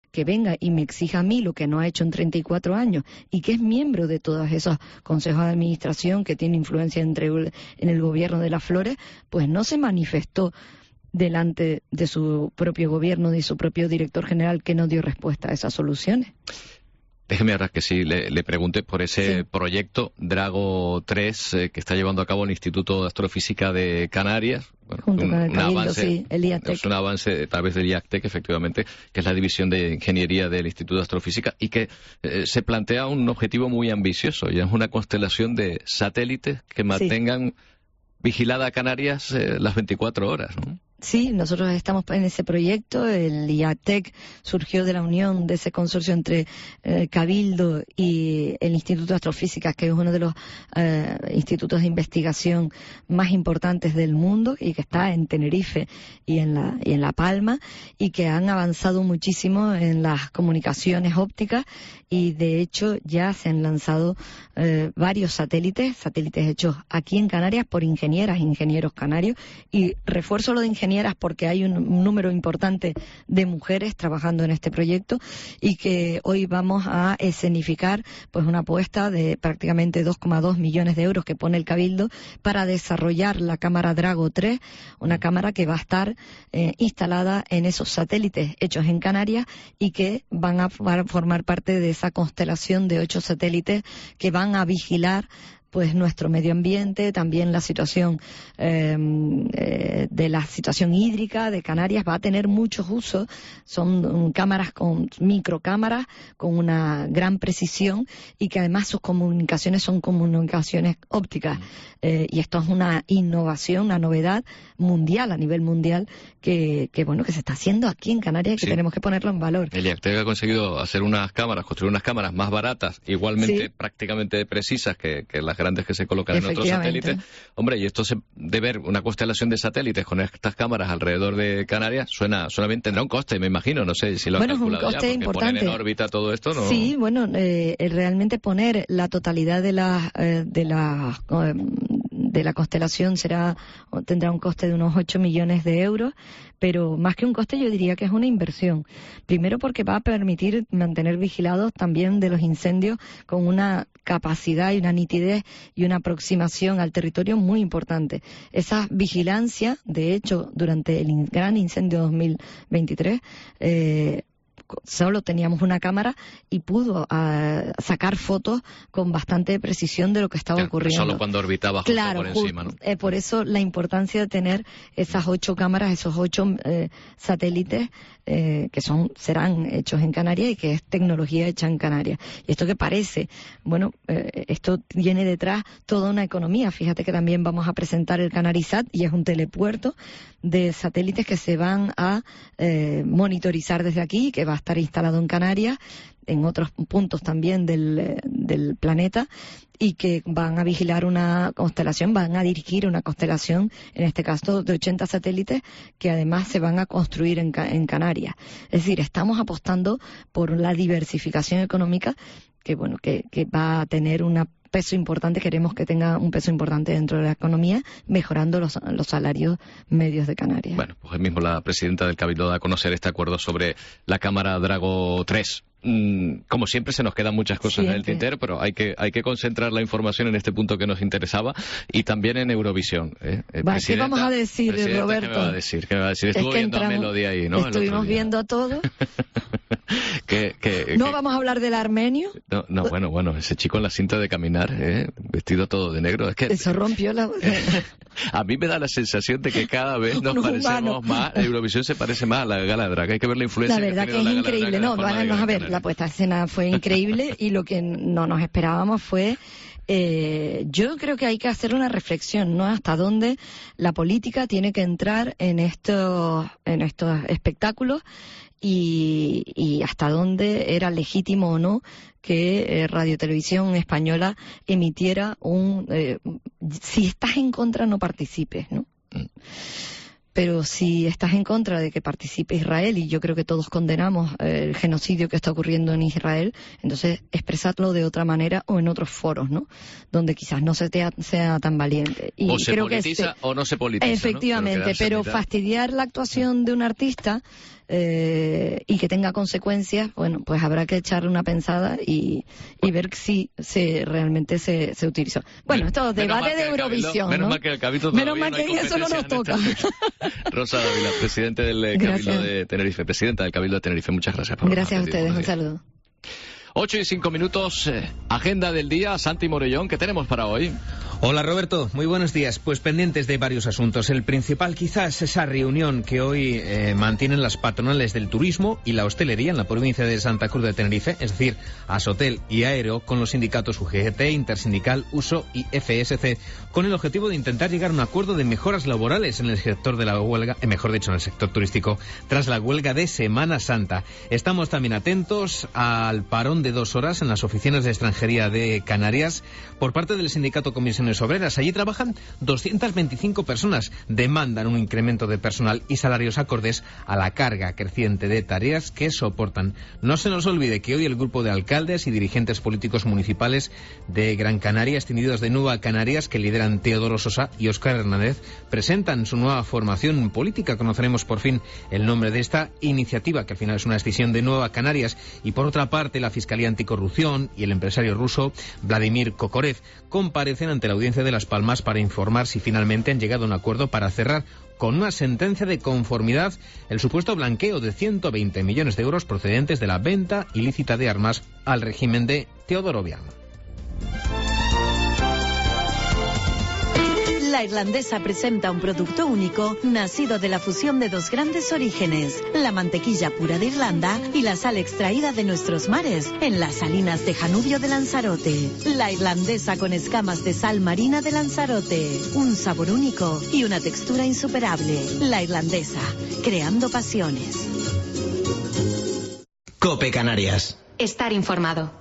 que venga y me exija a mí lo que no ha hecho en 34 años y que es miembro de todos esos consejos de administración que tiene influencia en el gobierno de las Flores, pues no se manifestó delante de su propio gobierno, de su propio director general, que no dio respuesta a esas soluciones. Déjeme ahora que sí le pregunte por ese proyecto Drago 3 que está llevando a cabo el Instituto de Astrofísica de Canarias. Bueno, junto con el Cabildo, avance, el IATEC. Es un avance a través del IATEC, efectivamente, que es la división de ingeniería del Instituto de Astrofísica, y que se plantea un objetivo muy ambicioso, y es una constelación de satélites que mantengan vigilada a Canarias las 24 horas, ¿no? Sí, nosotros estamos en ese proyecto. El IATEC surgió de la unión de ese consorcio entre Cabildo y el Instituto de Astrofísica, que es uno de los institutos de investigación más importantes del mundo y que está en Tenerife y en La Palma, y que han avanzado muchísimo en las comunicaciones ópticas, y de hecho ya se han lanzado varios satélites hechos aquí en Canarias por ingenieros canarios, y refuerzo lo de ingenieras porque hay un número importante de mujeres trabajando en este proyecto, y que hoy vamos a escenificar pues una apuesta de prácticamente 2,2 millones de euros que pone el Cabildo para desarrollar la cámara Drago 3, una cámara que va a estar instalada en esos satélites hechos en Canarias y que van a formar parte de esa constelación de 8 satélites que van a vigilar pues nuestro medio ambiente, también la situación de la situación hídrica de Canarias. Va a tener muchos usos. Son cámaras con microcámaras con una gran precisión, y que además sus comunicaciones son comunicaciones ópticas, y esto es una innovación, una novedad mundial, a nivel mundial, que se está haciendo aquí en Canarias, y que tenemos que ponerlo en valor. El IATEC ha conseguido hacer construir unas cámaras más baratas, igualmente prácticamente precisas que las grandes que se colocan en otros satélites. Hombre, y esto de ver una constelación de satélites con estas cámaras alrededor de Canarias suena bien. Tendrá un coste, me imagino, no sé si lo han calculado es un coste ya, importante. Poner en órbita todo esto, ¿no? Sí, realmente poner la totalidad de la constelación tendrá un coste de unos 8 millones de euros, pero más que un coste yo diría que es una inversión. Primero porque va a permitir mantener vigilados también de los incendios con una capacidad y una nitidez y una aproximación al territorio muy importante. Esa vigilancia, de hecho, durante el gran incendio 2023, solo teníamos una cámara y pudo sacar fotos con bastante precisión de lo que estaba ocurriendo. Solo cuando orbitaba justo por encima, ¿no? Por eso la importancia de tener esas 8 cámaras, esos 8 satélites que serán hechos en Canarias y que es tecnología hecha en Canarias. Y esto que parece, esto tiene detrás toda una economía. Fíjate que también vamos a presentar el Canarisat, y es un telepuerto de satélites que se van a monitorizar desde aquí, que va a estar instalado en Canarias, en otros puntos también del planeta, y que van a vigilar una constelación, van a dirigir una constelación, en este caso de 80 satélites, que además se van a construir en Canarias. Es decir, estamos apostando por la diversificación económica que va a tener un peso importante. Queremos que tenga un peso importante dentro de la economía, mejorando los salarios medios de Canarias. Bueno, pues hoy mismo la presidenta del Cabildo da a conocer este acuerdo sobre la cámara Drago 3. Como siempre se nos quedan muchas cosas en el tintero, pero hay que concentrar la información en este punto que nos interesaba, y también en Eurovisión. ¿Qué vamos a decir, Roberto? ¿Qué me va a decir? Estuvo viendo a Melody ahí, ¿no? Estuvimos viendo todo. ¿No vamos a hablar del armenio? No, bueno, ese chico en la cinta de caminar, vestido todo de negro. Es que eso rompió la... A mí me da la sensación de que cada vez nos parecemos más. Eurovisión se parece más a la Gala Drag. Hay que ver la influencia. La verdad que es increíble. Vamos a ver, la puesta a escena fue increíble, y lo que no nos esperábamos fue... yo creo que hay que hacer una reflexión, ¿no? Hasta dónde la política tiene que entrar en estos espectáculos, y hasta dónde era legítimo o no que Radio Televisión Española emitiera si estás en contra, no participes, ¿no? Pero si estás en contra de que participe Israel, y yo creo que todos condenamos el genocidio que está ocurriendo en Israel, entonces expresarlo de otra manera o en otros foros, ¿no? Donde quizás no sea tan valiente. Y o se politiza o no se politiza, efectivamente, ¿no? Pero fastidiar la actuación de un artista y que tenga consecuencias, bueno, pues habrá que echarle una pensada y ver si realmente se utilizó. Bueno, esto debate de Eurovisión, menos ¿no? mal que el Cabildo menos mal que eso no nos toca. Rosa Dávila, presidente del Cabildo de Tenerife, presidenta del Cabildo de Tenerife, muchas gracias por Gracias a ustedes, un saludo. 8:05, agenda del día. Santi Morellón, ¿qué tenemos para hoy? Hola Roberto, muy buenos días. Pues pendientes de varios asuntos. El principal quizás es esa reunión que hoy mantienen las patronales del turismo y la hostelería en la provincia de Santa Cruz de Tenerife, es decir, Asotel y Aero, con los sindicatos UGT, Intersindical, USO y FSC, con el objetivo de intentar llegar a un acuerdo de mejoras laborales en el sector de la huelga, mejor dicho, en el sector turístico, tras la huelga de Semana Santa. Estamos también atentos al parón de 2 horas en las oficinas de extranjería de Canarias por parte del sindicato Comisiones Obreras. Allí trabajan 225 personas, demandan un incremento de personal y salarios acordes a la carga creciente de tareas que soportan. No se nos olvide que hoy el grupo de alcaldes y dirigentes políticos municipales de Gran Canaria, extendidos de Nueva Canarias, que lideran Teodoro Sosa y Óscar Hernández, presentan su nueva formación política. Conoceremos por fin el nombre de esta iniciativa, que al final es una decisión de Nueva Canarias. Y por otra parte, la Fiscalía Anticorrupción y el empresario ruso Vladimir Kokorev comparecen ante la Audiencia de Las Palmas para informar si finalmente han llegado a un acuerdo para cerrar con una sentencia de conformidad el supuesto blanqueo de 120 millones de euros procedentes de la venta ilícita de armas al régimen de Teodoro Obiang. La Irlandesa presenta un producto único nacido de la fusión de 2 grandes orígenes, la mantequilla pura de Irlanda y la sal extraída de nuestros mares en las salinas de Janubio de Lanzarote. La Irlandesa con escamas de sal marina de Lanzarote, un sabor único y una textura insuperable. La Irlandesa, creando pasiones. COPE Canarias. Estar informado.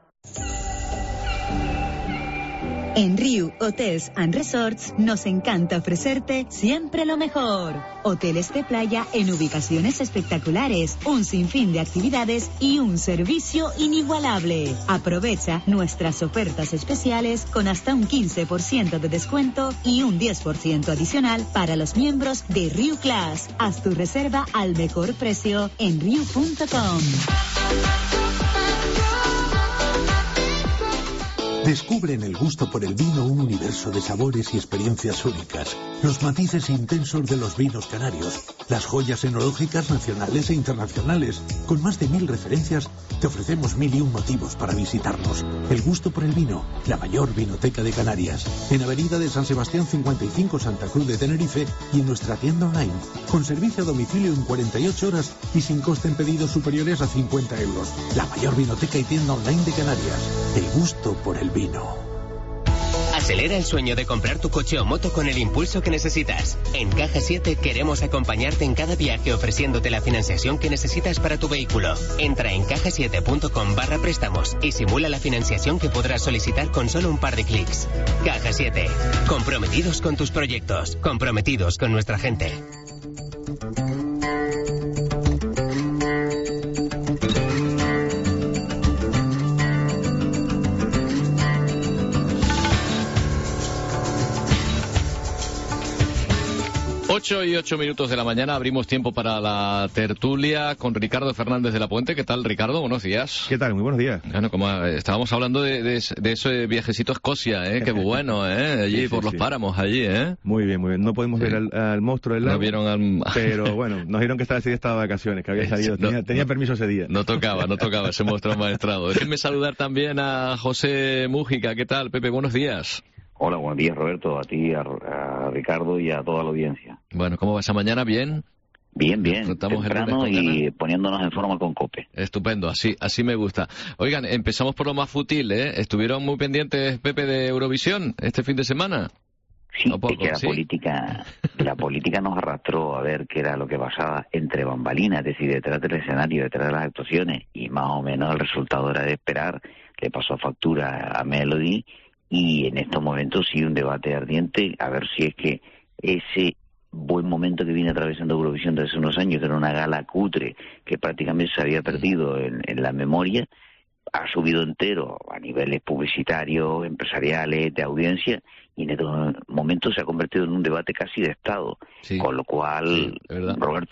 En Riu Hotels and Resorts nos encanta ofrecerte siempre lo mejor. Hoteles de playa en ubicaciones espectaculares, un sinfín de actividades y un servicio inigualable. Aprovecha nuestras ofertas especiales con hasta un 15% de descuento y un 10% adicional para los miembros de Riu Class. Haz tu reserva al mejor precio en riu.com. Descubre en el gusto por el vino un universo de sabores y experiencias únicas, los matices intensos de los vinos canarios, las joyas enológicas nacionales e internacionales. Con más de 1000 referencias, te ofrecemos 1001 motivos para visitarnos. El gusto por el vino, la mayor vinoteca de Canarias. En Avenida de San Sebastián 55, Santa Cruz de Tenerife, y en nuestra tienda online, con servicio a domicilio en 48 horas y sin coste en pedidos superiores a 50 euros. La mayor vinoteca y tienda online de Canarias. El gusto por el vino. Acelera el sueño de comprar tu coche o moto con el impulso que necesitas. En Caja 7 queremos acompañarte en cada viaje ofreciéndote la financiación que necesitas para tu vehículo. Entra en cajasiete.com/préstamos y simula la financiación que podrás solicitar con solo un par de clics. Caja 7. Comprometidos con tus proyectos. Comprometidos con nuestra gente. Ocho y 8 minutos de la mañana, abrimos tiempo para la tertulia con Ricardo Fernández de la Puente. ¿Qué tal, Ricardo? Buenos días. ¿Qué tal? Muy buenos días. Bueno, como estábamos hablando de ese viajecito a Escocia, Qué bueno, Allí por los páramos, allí, Muy bien, muy bien. No podemos ver al monstruo del lago. No vieron al... Pero bueno, nos dijeron que ese día estaba de vacaciones, que había salido. Tenía permiso ese día. No tocaba ese monstruo maestrado. Déjenme saludar también a José Mújica. ¿Qué tal, Pepe? Buenos días. Hola, buenos días, Roberto, a ti, a Ricardo y a toda la audiencia. Bueno, ¿cómo va esa mañana? ¿Bien? Bien, temprano y poniéndonos en forma con COPE. Estupendo, así me gusta. Oigan, empezamos por lo más fútil, ¿Estuvieron muy pendientes, Pepe, de Eurovisión este fin de semana? Sí, es que la política nos arrastró a ver qué era lo que pasaba entre bambalinas, es decir, detrás del escenario, detrás de las actuaciones, y más o menos el resultado era de esperar. Le pasó factura a Melody. Y en estos momentos sí un debate ardiente, a ver si es que ese buen momento que viene atravesando Eurovisión desde hace unos años, que era una gala cutre, que prácticamente se había perdido en la memoria, ha subido entero a niveles publicitarios, empresariales, de audiencia, y en estos momentos se ha convertido en un debate casi de Estado. Sí, con lo cual, sí, Roberto,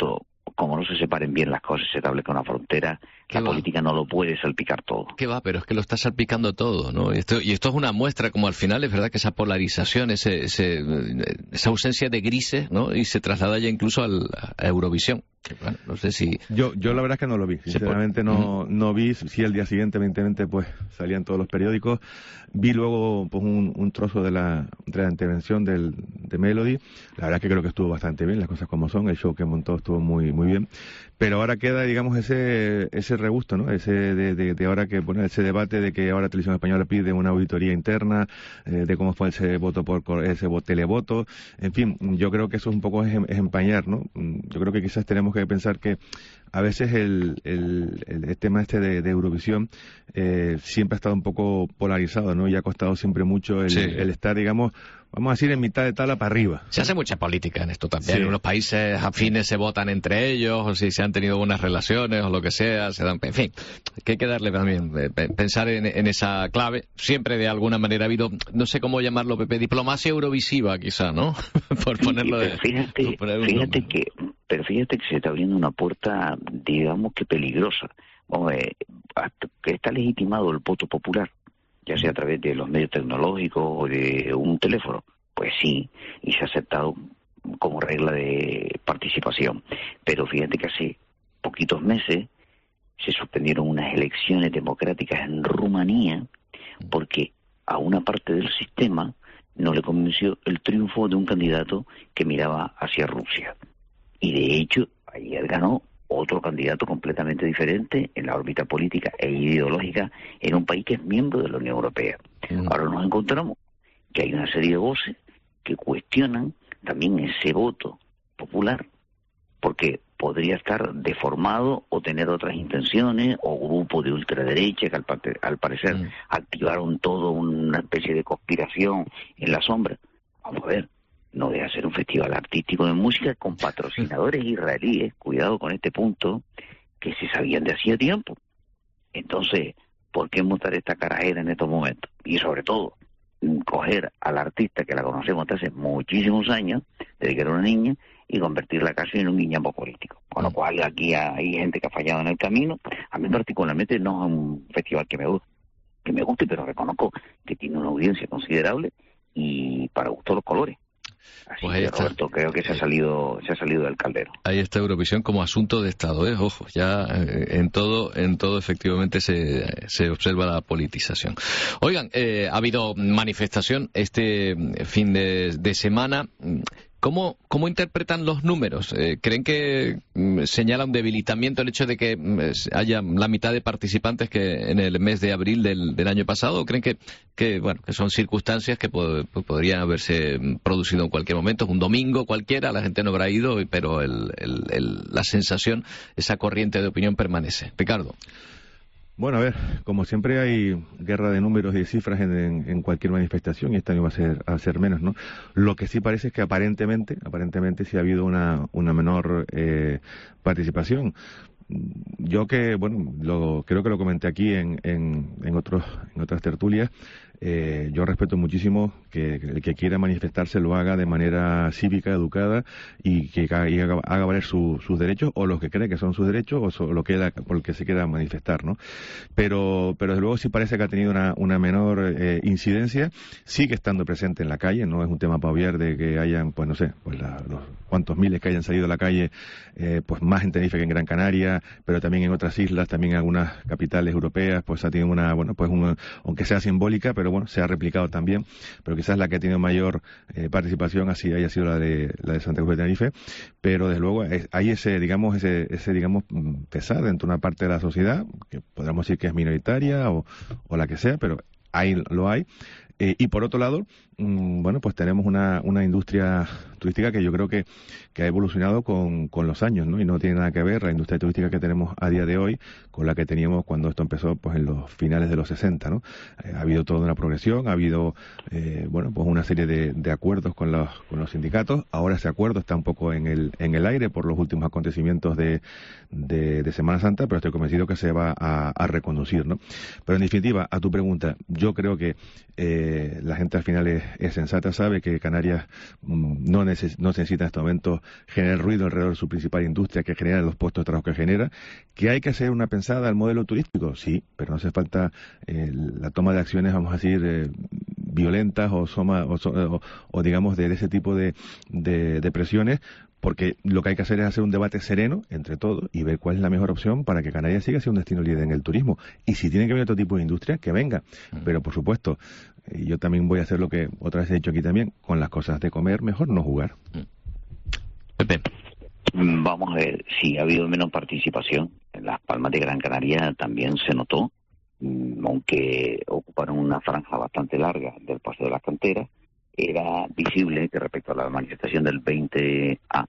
como no se separen bien las cosas, se establezca una frontera, la política no lo puede salpicar todo. ¿Qué va? Pero es que lo está salpicando todo, ¿no? Y esto es una muestra, como al final es verdad que esa polarización, esa ausencia de grises, ¿no? Y se traslada ya incluso a Eurovisión. Bueno, no sé si... Yo la verdad es que no lo vi, sinceramente no vi, sí el día siguiente evidentemente pues salían todos los periódicos, vi luego pues un trozo de la intervención de Melody, la verdad es que creo que estuvo bastante bien, las cosas como son, el show que montó estuvo muy bien, pero ahora queda digamos ese regusto, ¿no? Ese de ahora que ese debate de que ahora Televisión Española pide una auditoría interna, de cómo fue ese voto ese televoto, en fin, yo creo que eso un poco es empañar, ¿no? Yo creo que quizás tenemos que pensar que a veces el tema de Eurovisión siempre ha estado un poco polarizado, ¿no? Y ha costado siempre mucho el estar, digamos, vamos a decir, en mitad de tabla para arriba. Se hace mucha política en esto también. Sí. En los países afines se votan entre ellos, o si se han tenido buenas relaciones, o lo que sea, se dan... En fin, que hay que darle también, pensar en esa clave. Siempre de alguna manera ha habido, no sé cómo llamarlo, Pepe, diplomacia eurovisiva, quizá, ¿no? Por ponerlo Pero fíjate que se está abriendo una puerta, digamos que peligrosa. Que está legitimado el voto popular, ya sea a través de los medios tecnológicos o de un teléfono, pues sí, y se ha aceptado como regla de participación. Pero fíjate que hace poquitos meses se suspendieron unas elecciones democráticas en Rumanía porque a una parte del sistema no le convenció el triunfo de un candidato que miraba hacia Rusia. Y de hecho, ayer ganó otro candidato completamente diferente en la órbita política e ideológica en un país que es miembro de la Unión Europea. Ahora nos encontramos que hay una serie de voces que cuestionan también ese voto popular, porque podría estar deformado o tener otras intenciones, o grupos de ultraderecha que al parecer activaron todo una especie de conspiración en la sombra. Vamos a ver, no deja de ser un festival artístico de música con patrocinadores israelíes, cuidado con este punto, que se sabían de hacía tiempo. Entonces, ¿por qué montar esta carajera en estos momentos? Y sobre todo, coger al artista que la conocemos desde hace muchísimos años, desde que era una niña, y convertirla casi en un guiñapo político. Con lo cual aquí hay gente que ha fallado en el camino. A mí particularmente no es un festival que me guste, pero reconozco que tiene una audiencia considerable y para gusto los colores. Así pues que, Roberto, creo que se ha salido del caldero. Ahí está Eurovisión como asunto de Estado, ojo, ya en todo efectivamente se observa la politización. Oigan, ha habido manifestación este fin de semana. ¿Cómo interpretan los números? ¿Creen que señala un debilitamiento el hecho de que haya la mitad de participantes que en el mes de abril del año pasado? ¿O creen que son circunstancias que podrían haberse producido en cualquier momento? Un domingo cualquiera, la gente no habrá ido, pero la sensación, esa corriente de opinión permanece. Ricardo. Bueno, a ver, como siempre hay guerra de números y de cifras en cualquier manifestación, y esta no va a ser menos, ¿no? Lo que sí parece es que aparentemente sí ha habido una menor participación. Yo creo que lo comenté aquí en otras tertulias. Yo respeto muchísimo que el que quiera manifestarse lo haga de manera cívica, educada, y que haga valer sus derechos, o los que cree que son sus derechos, o lo que por el que se quiera manifestar, ¿no? Pero desde luego sí parece que ha tenido una menor incidencia. Sigue estando presente en la calle, no es un tema para obviar de que hayan, pues no sé, pues los cuantos miles que hayan salido a la calle, pues más en Tenerife que en Gran Canaria, pero también en otras islas, también en algunas capitales europeas, pues ha tenido aunque sea simbólica, pero bueno, se ha replicado también, pero quizás la que ha tenido mayor participación así haya sido la de Santa Cruz de Tenerife, pero desde luego hay ese pesar dentro de una parte de la sociedad, que podríamos decir que es minoritaria o la que sea, pero lo hay. Y por otro lado, pues tenemos una industria turística que yo creo que ha evolucionado con los años, ¿no? Y no tiene nada que ver la industria turística que tenemos a día de hoy con la que teníamos cuando esto empezó, pues en los finales de los 60, ¿no? Ha habido toda una progresión, ha habido, pues una serie de acuerdos con los sindicatos. Ahora ese acuerdo está un poco en el aire por los últimos acontecimientos de Semana Santa, pero estoy convencido que se va a reconducir, ¿no? Pero en definitiva, a tu pregunta, yo creo que la gente al final es sensata, sabe que Canarias no necesita en este momento generar ruido alrededor de su principal industria, que genera los puestos de trabajo que genera. ¿Que hay que hacer una pensada al modelo turístico? Sí, pero no hace falta la toma de acciones, vamos a decir, violentas o digamos de ese tipo de presiones, porque lo que hay que hacer es hacer un debate sereno entre todos y ver cuál es la mejor opción para que Canarias siga siendo un destino líder en el turismo. Y si tiene que venir otro tipo de industria, que venga. Pero, por supuesto, yo también voy a hacer lo que otra vez he dicho aquí también, con las cosas de comer, mejor no jugar. Pepe. Vamos a ver, si ha habido menos participación. En Las Palmas de Gran Canaria también se notó, aunque ocuparon una franja bastante larga del Paseo de las Canteras. Era visible que respecto a la manifestación del 20A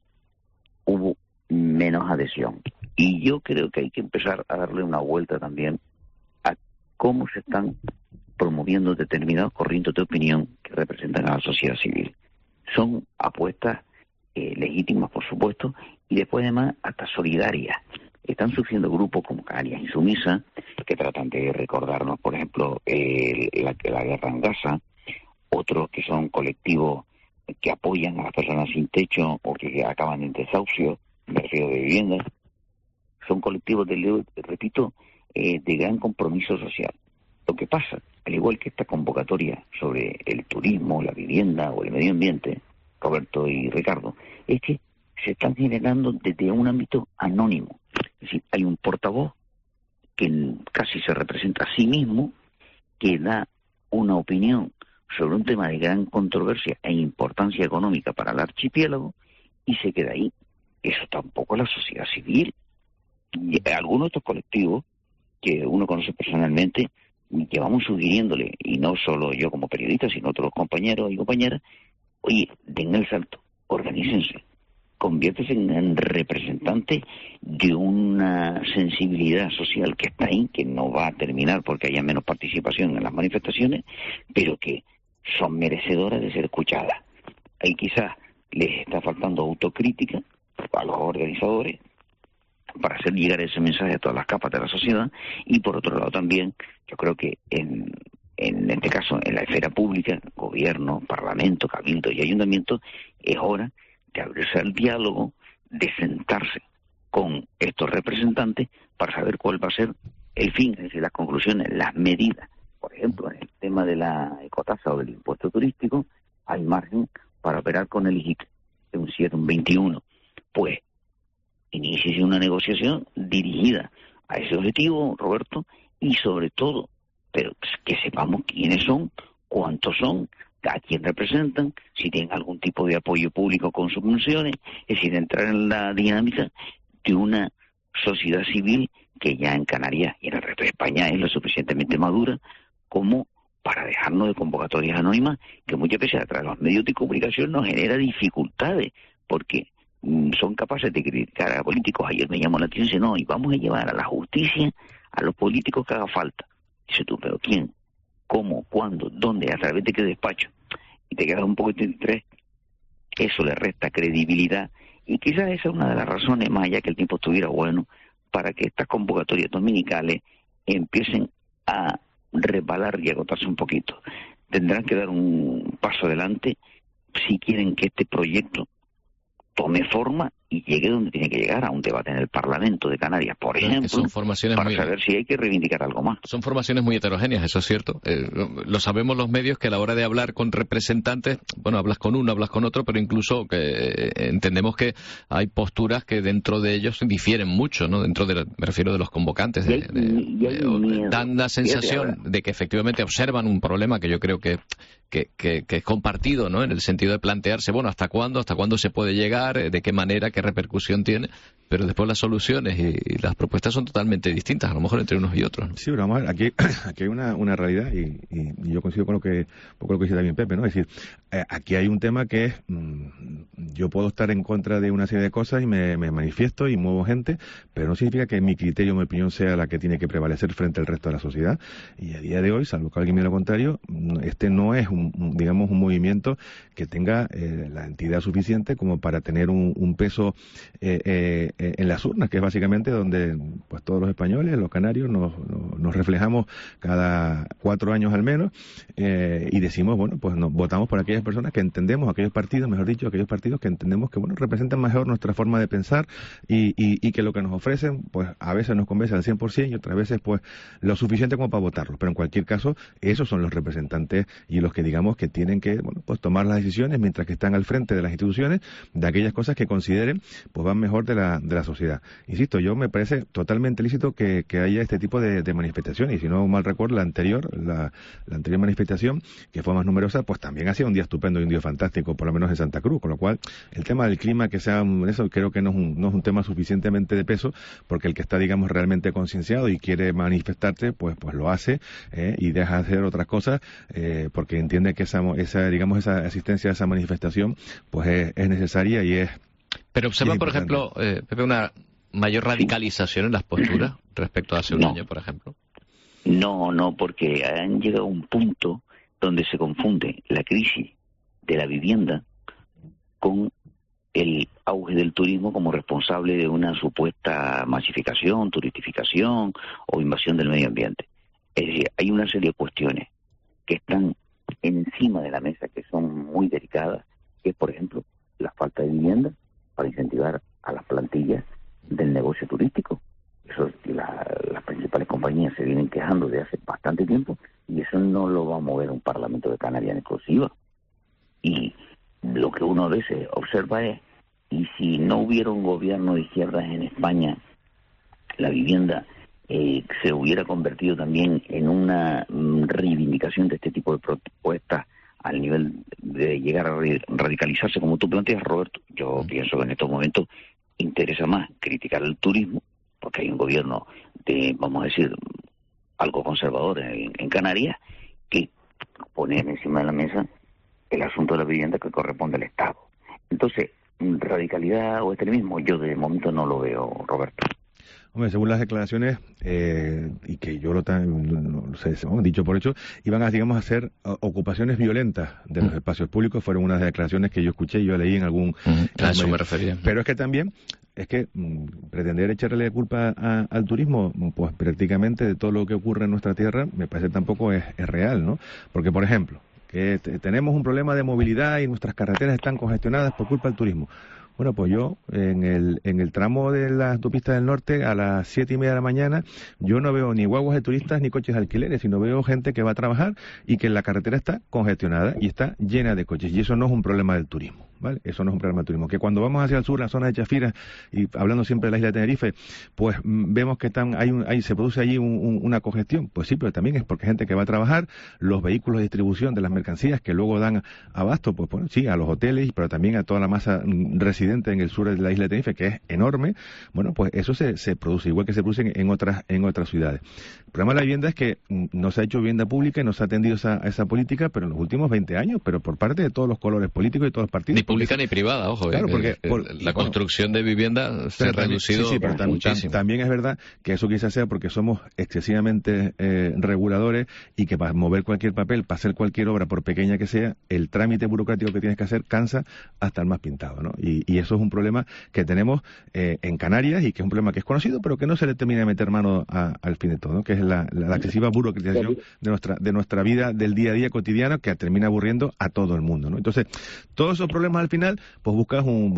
hubo menos adhesión. Y yo creo que hay que empezar a darle una vuelta también a cómo se están promoviendo determinados corrientes de opinión que representan a la sociedad civil. Son apuestas legítimas, por supuesto, y después además hasta solidarias. Están surgiendo grupos como Canarias Insumisa, que tratan de recordarnos, por ejemplo, la guerra en Gaza, otros que son colectivos que apoyan a las personas sin techo o que acaban en desahucio, me refiero de viviendas. Son colectivos, repito, de gran compromiso social. Lo que pasa, al igual que esta convocatoria sobre el turismo, la vivienda o el medio ambiente, Roberto y Ricardo, es que se están generando desde un ámbito anónimo. Es decir, hay un portavoz que casi se representa a sí mismo, que da una opinión sobre un tema de gran controversia e importancia económica para el archipiélago y se queda ahí. Eso tampoco es la sociedad civil. Y algunos de estos colectivos que uno conoce personalmente, que vamos sugiriéndole, y no solo yo como periodista, sino otros compañeros y compañeras, oye, den el salto, organícense, conviértese en representante de una sensibilidad social que está ahí, que no va a terminar porque haya menos participación en las manifestaciones, pero que son merecedoras de ser escuchadas. Ahí quizás les está faltando autocrítica a los organizadores para hacer llegar ese mensaje a todas las capas de la sociedad, y por otro lado también, yo creo que en este caso, en la esfera pública, gobierno, parlamento, cabildo y ayuntamiento, es hora de abrirse al diálogo, de sentarse con estos representantes para saber cuál va a ser el fin, es decir, las conclusiones, las medidas. Por ejemplo, en el tema de la ecotasa o del impuesto turístico, hay margen para operar con el IGIC de un 7, un 21. Pues, inicie una negociación dirigida a ese objetivo, Roberto, y sobre todo, pero que sepamos quiénes son, cuántos son, a quién representan, si tienen algún tipo de apoyo público con subvenciones, es decir, entrar en la dinámica de una sociedad civil que ya en Canarias y en el resto de España es lo suficientemente madura como para dejarnos de convocatorias anónimas que muchas veces a través de los medios de comunicación nos genera dificultades, porque son capaces de criticar a políticos. Ayer me llamó la atención, no, y vamos a llevar a la justicia a los políticos que haga falta. Dice tú, pero ¿quién? ¿Cómo? ¿Cuándo? ¿Dónde? ¿A través de qué despacho? Y te quedas un poco de estrés. Eso le resta credibilidad, y quizás esa es una de las razones, más allá que el tiempo estuviera bueno, para que estas convocatorias dominicales empiecen a resbalar y agotarse un poquito. Tendrán que dar un paso adelante si quieren que este proyecto tome forma y llegue donde tiene que llegar, a un debate en el Parlamento de Canarias, por ejemplo, para saber si hay que reivindicar algo más. Son formaciones muy heterogéneas, eso es cierto. Lo sabemos los medios, que a la hora de hablar con representantes, bueno, hablas con uno, hablas con otro, pero incluso que entendemos que hay posturas que dentro de ellos difieren mucho, ¿no? Dentro de, me refiero de los convocantes, dan la sensación de que efectivamente observan un problema que yo creo que es compartido, ¿no? En el sentido de plantearse, bueno, ¿hasta cuándo se puede llegar? ¿De qué manera? ¿Qué repercusión tiene? Pero después las soluciones y las propuestas son totalmente distintas, a lo mejor entre unos y otros, ¿no? Sí, pero vamos a ver, aquí hay una realidad, y yo coincido con lo que dice también Pepe, ¿no? Es decir, aquí hay un tema que es, yo puedo estar en contra de una serie de cosas y me manifiesto y muevo gente, pero no significa que mi criterio, mi opinión sea la que tiene que prevalecer frente al resto de la sociedad. Y a día de hoy, salvo que alguien me diga lo contrario, este no es un movimiento que tenga la entidad suficiente como para tener un peso en las urnas, que es básicamente donde pues todos los españoles, los canarios, nos reflejamos cada 4 años al menos, y decimos, bueno, pues nos votamos por aquellas personas que entendemos, aquellos partidos que entendemos que, bueno, representan mejor nuestra forma de pensar y que lo que nos ofrecen, pues a veces nos convence al 100% y otras veces, pues, lo suficiente como para votarlos. Pero en cualquier caso, esos son los representantes y los que digamos que tienen que, bueno, pues tomar las decisiones mientras que están al frente de las instituciones de aquellas cosas que consideren, pues van mejor de la sociedad. Insisto, yo me parece totalmente lícito que haya este tipo de manifestaciones, y si no mal recuerdo, la anterior manifestación, que fue más numerosa, pues también hacía un día estupendo y un día fantástico, por lo menos en Santa Cruz, con lo cual el tema del clima, que sea eso, creo que no es un tema suficientemente de peso, porque el que está, digamos, realmente concienciado y quiere manifestarse, pues lo hace, y deja de hacer otras cosas, porque entiende que esa asistencia a esa manifestación, pues es necesaria y es. Pero observa, por ejemplo, Pepe, una mayor radicalización en las posturas respecto a hace un año, por ejemplo. No, porque han llegado a un punto donde se confunde la crisis de la vivienda con el auge del turismo como responsable de una supuesta masificación, turistificación o invasión del medio ambiente. Es decir, hay una serie de cuestiones que están encima de la mesa que son muy delicadas, que es, por ejemplo, la falta de vivienda para incentivar a las plantillas del negocio turístico. Eso, las principales compañías se vienen quejando de hace bastante tiempo, y eso no lo va a mover un Parlamento de Canarias en exclusiva. Y lo que uno a veces observa es, y si no hubiera un gobierno de izquierdas en España, la vivienda se hubiera convertido también en una reivindicación de este tipo de propuestas al nivel de llegar a radicalizarse, como tú planteas, Roberto. Yo pienso que en estos momentos interesa más criticar el turismo, porque hay un gobierno de, vamos a decir, algo conservador en Canarias, que poner encima de la mesa el asunto de la vivienda que corresponde al Estado. Entonces, radicalidad o extremismo, yo de momento no lo veo, Roberto. Hombre, según las declaraciones, y que yo lo sé, dicho por hecho, iban a, digamos, a hacer ocupaciones violentas de los espacios públicos. Fueron unas declaraciones que yo escuché y yo leí en algún. A eso me refería. Pero es que también, pretender echarle culpa al turismo, pues prácticamente de todo lo que ocurre en nuestra tierra, me parece tampoco es real, ¿no? Porque, por ejemplo, que tenemos un problema de movilidad y nuestras carreteras están congestionadas por culpa del turismo. Bueno, pues yo, en el tramo de la autopista del norte, a las 7:30 de la mañana, yo no veo ni guaguas de turistas ni coches de alquileres, sino veo gente que va a trabajar y que la carretera está congestionada y está llena de coches. Y eso no es un problema del turismo, ¿vale? Eso no es un problema del turismo. Que cuando vamos hacia el sur, la zona de Chafira, y hablando siempre de la isla de Tenerife, pues vemos que se produce allí una congestión. Pues sí, pero también es porque hay gente que va a trabajar, los vehículos de distribución de las mercancías que luego dan abasto, pues bueno, sí, a los hoteles, pero también a toda la masa residente en el sur de la isla de Tenerife, que es enorme. Bueno, pues eso se produce, igual que se produce en otras ciudades. El problema de la vivienda es que no se ha hecho vivienda pública y no se ha atendido esa política, pero en los últimos 20 años, pero por parte de todos los colores políticos y todos los partidos. Ni pública ni privada, ojo. Claro, porque la construcción de vivienda se ha reducido muchísimo. También es verdad que eso quizás sea porque somos excesivamente reguladores, y que para mover cualquier papel, para hacer cualquier obra, por pequeña que sea, el trámite burocrático que tienes que hacer cansa hasta el más pintado, ¿no? Y eso es un problema que tenemos en Canarias, y que es un problema que es conocido, pero que no se le termina de meter mano al fin de todo, ¿no? Que es la excesiva burocratización de nuestra vida del día a día cotidiana, que termina aburriendo a todo el mundo, ¿no? Entonces, todos esos problemas al final, pues buscas un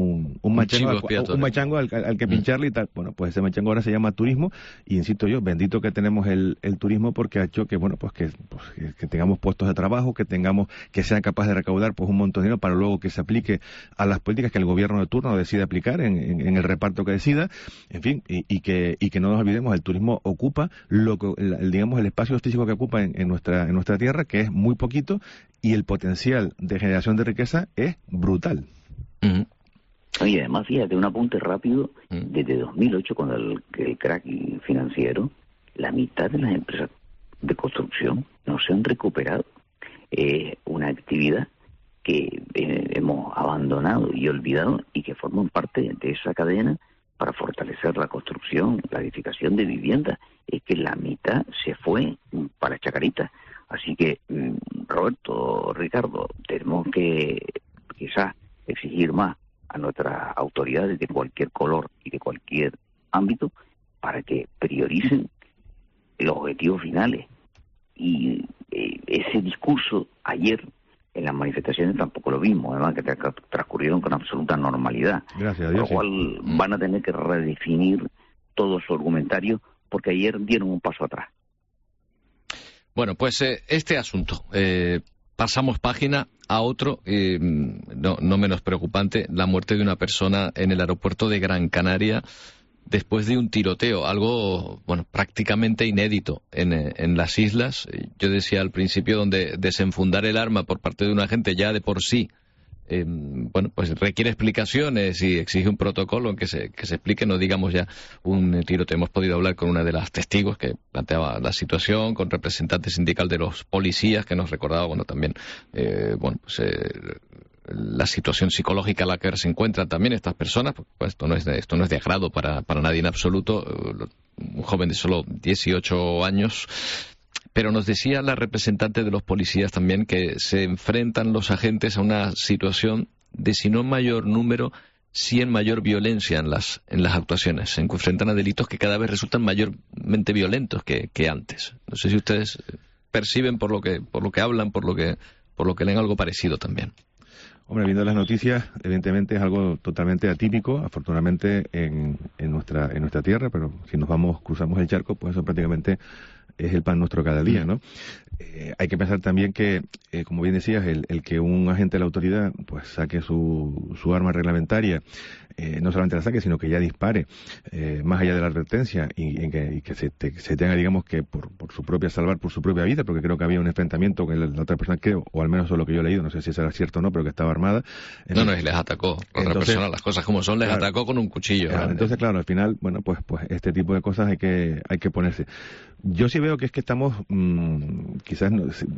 machango al que pincharle y tal. Bueno, pues ese machango ahora se llama turismo, y insisto yo, bendito que tenemos el turismo, porque ha hecho que, bueno, pues que tengamos puestos de trabajo, que sea capaz de recaudar pues un montón de dinero para luego que se aplique a las políticas que el gobierno de turno decide aplicar en el reparto que decida, en fin, y que no nos olvidemos, el turismo ocupa el espacio físico que ocupa en nuestra tierra, que es muy poquito, y el potencial de generación de riqueza es brutal. Y además, fíjate, un apunte rápido, desde 2008, con el crack financiero, la mitad de las empresas de construcción no se han recuperado. Una actividad que hemos abandonado y olvidado, y que forman parte de esa cadena para fortalecer la construcción, la edificación de viviendas. Es que la mitad se fue para Chacarita. Así que, Roberto, Ricardo, tenemos que quizás exigir más a nuestras autoridades de cualquier color y de los objetivos finales. Y ese discurso ayer en las manifestaciones tampoco lo vimos, además que transcurrieron con absoluta normalidad. Gracias a Dios. Por lo cual van a tener que redefinir todo su argumentario, porque ayer dieron un paso atrás. Bueno, pues este asunto. Pasamos página a otro, no menos preocupante, la muerte de una persona en el aeropuerto de Gran Canaria después de un tiroteo, algo prácticamente inédito en las islas. Yo decía al principio, donde desenfundar el arma por parte de un agente ya de por sí pues requiere explicaciones y exige un protocolo en que se explique, no digamos ya un tiroteo. Hemos podido hablar con una de las testigos que planteaba la situación, con representante sindical de los policías que nos recordaba también la situación psicológica en la que se encuentran también estas personas. Pues esto no es de agrado para nadie en absoluto. Un joven de solo 18 años. Pero nos decía la representante de los policías también que se enfrentan los agentes a una situación de, si no en mayor número, sí en mayor violencia en las actuaciones. Se enfrentan a delitos que cada vez resultan mayormente violentos que antes. No sé si ustedes perciben por lo que hablan, por lo que leen, algo parecido también. Hombre, viendo las noticias, evidentemente es algo totalmente atípico, afortunadamente en nuestra tierra, pero si cruzamos el charco, pues eso prácticamente es el pan nuestro cada día, ¿no? Hay que pensar también que, como bien decías, el que un agente de la autoridad pues saque su arma reglamentaria, no solamente la saque, sino que ya dispare, más allá de la advertencia, y que se tenga, digamos, que salvar por su propia vida, porque creo que había un enfrentamiento con la otra persona, creo, o al menos eso es lo que yo he leído, no sé si eso era cierto o no, pero que estaba armada. No, y les atacó. Otra persona, las cosas como son, les atacó con un cuchillo. Entonces, claro, al final, pues este tipo de cosas hay que ponerse. Yo sí veo que es que estamos, quizás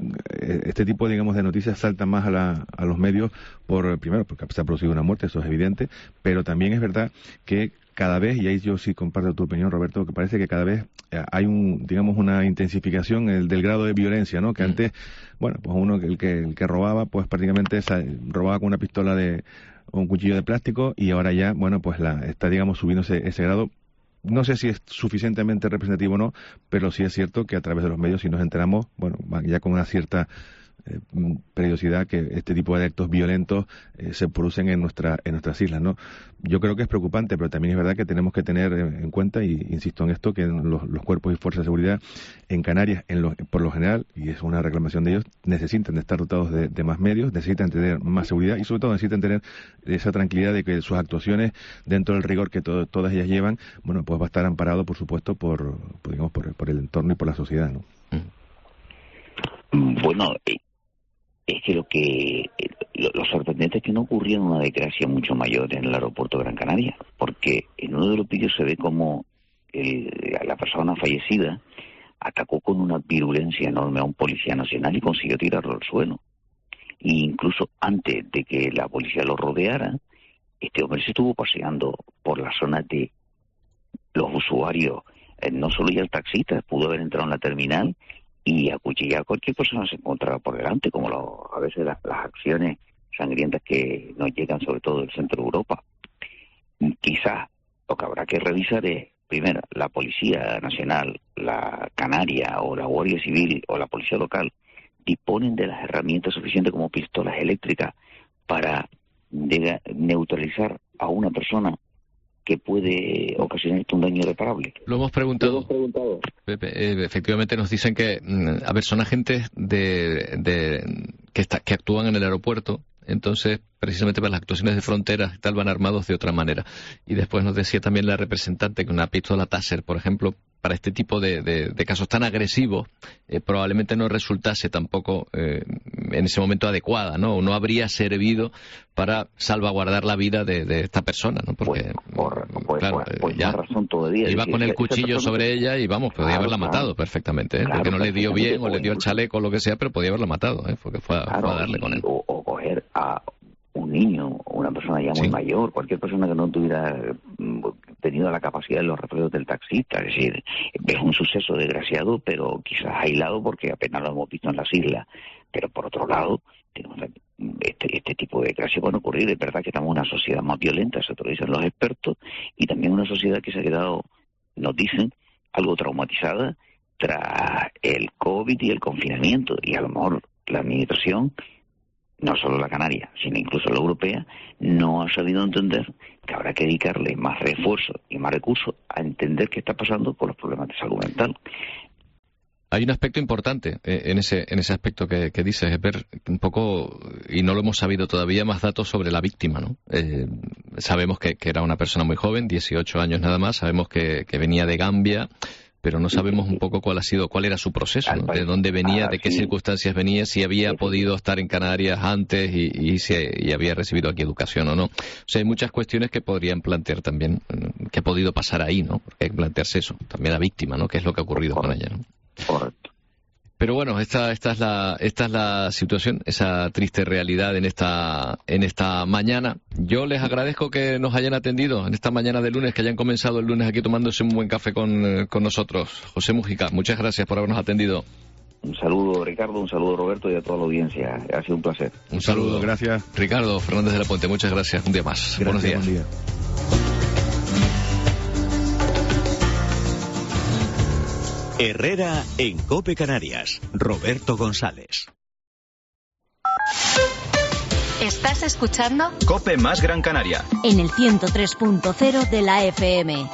este tipo, digamos, de noticias saltan más a los medios primero porque se ha producido una muerte, eso es evidente, pero también es verdad que cada vez, y ahí yo sí comparto tu opinión, Roberto, que parece que cada vez hay una intensificación del grado de violencia, ¿no? Que antes, pues uno, el que robaba, pues prácticamente robaba con una pistola o un cuchillo de plástico, y ahora ya, pues está, digamos, subiendo ese grado. No sé si es suficientemente representativo o no, pero sí es cierto que a través de los medios, si nos enteramos, ya con una cierta periodicidad, que este tipo de actos violentos se producen en nuestras islas, ¿no? Yo creo que es preocupante, pero también es verdad que tenemos que tener en cuenta, y insisto en esto, que los cuerpos y fuerzas de seguridad en Canarias, por lo general, y es una reclamación de ellos, necesitan de estar dotados de más medios, necesitan tener más seguridad y sobre todo necesitan tener esa tranquilidad de que sus actuaciones, dentro del rigor que todas ellas llevan, pues va a estar amparado, por supuesto, por el entorno y por la sociedad, ¿no? Bueno, es que lo sorprendente es que no ocurrió una desgracia mucho mayor en el aeropuerto de Gran Canaria, porque en uno de los vídeos se ve como la persona fallecida atacó con una virulencia enorme a un policía nacional y consiguió tirarlo al suelo. E incluso antes de que la policía lo rodeara, este hombre se estuvo paseando por la zona de los usuarios, no solo ya el taxista, pudo haber entrado en la terminal y acuchillar a cualquier persona se encontraba por delante, como a veces las acciones sangrientas que nos llegan sobre todo del centro de Europa. Quizás lo que habrá que revisar es, primero, la Policía Nacional, la Canaria o la Guardia Civil o la Policía Local disponen de las herramientas suficientes como pistolas eléctricas para neutralizar a una persona que puede ocasionar un daño irreparable. Lo hemos preguntado. Pepe, efectivamente nos dicen que son agentes que actúan en el aeropuerto, entonces precisamente para las actuaciones de fronteras y tal van armados de otra manera. Y después nos decía también la representante que una pistola Taser, por ejemplo, para este tipo de casos tan agresivos, probablemente no resultase tampoco en ese momento adecuada, ¿no? O no habría servido para salvaguardar la vida de esta persona, ¿no? Porque, ya razón todavía. Iba con el cuchillo sobre ella y podía haberla matado perfectamente, ¿eh? Porque no le dio bien o le dio el chaleco o lo que sea, pero podía haberla matado, ¿eh? Porque fue a darle con él. O coger a un niño o una persona ya muy mayor, cualquier persona que no tuviera tenido la capacidad de los reflejos del taxista. Es decir, es un suceso desgraciado, pero quizás aislado porque apenas lo hemos visto en las islas. Pero por otro lado, tenemos este tipo de desgracias pueden ocurrir. Es verdad que estamos en una sociedad más violenta, eso te lo dicen los expertos, y también una sociedad que se ha quedado, nos dicen, algo traumatizada tras el COVID y el confinamiento, y a lo mejor la administración, no solo la canaria, sino incluso la europea, no ha sabido entender que habrá que dedicarle más refuerzo y más recursos a entender qué está pasando con los problemas de salud mental. Hay un aspecto importante en ese aspecto que dices, es ver un poco, y no lo hemos sabido todavía, más datos sobre la víctima, ¿no? Sabemos que era una persona muy joven, 18 años nada más, sabemos que venía de Gambia, pero no sabemos un poco cuál era su proceso, ¿no? De dónde venía, de qué circunstancias venía, si había podido estar en Canarias antes y si había recibido aquí educación o no. O sea, hay muchas cuestiones que podrían plantear también qué ha podido pasar ahí, ¿no? Porque hay que plantearse eso, también la víctima, ¿no? ¿Qué es lo que ha ocurrido con ella, ¿no? Correcto. Pero bueno, esta es la situación, esa triste realidad en esta mañana. Yo les agradezco que nos hayan atendido en esta mañana de lunes, que hayan comenzado el lunes aquí tomándose un buen café con nosotros. José Mujica, muchas gracias por habernos atendido. Un saludo, Ricardo, un saludo, Roberto, y a toda la audiencia. Ha sido un placer. Un saludo, gracias. Ricardo Fernández de la Puente, muchas gracias. Un día más. Gracias, buenos días. Buen día. Herrera en COPE Canarias. Roberto González. ¿Estás escuchando? COPE más Gran Canaria. En el 103.0 de la FM.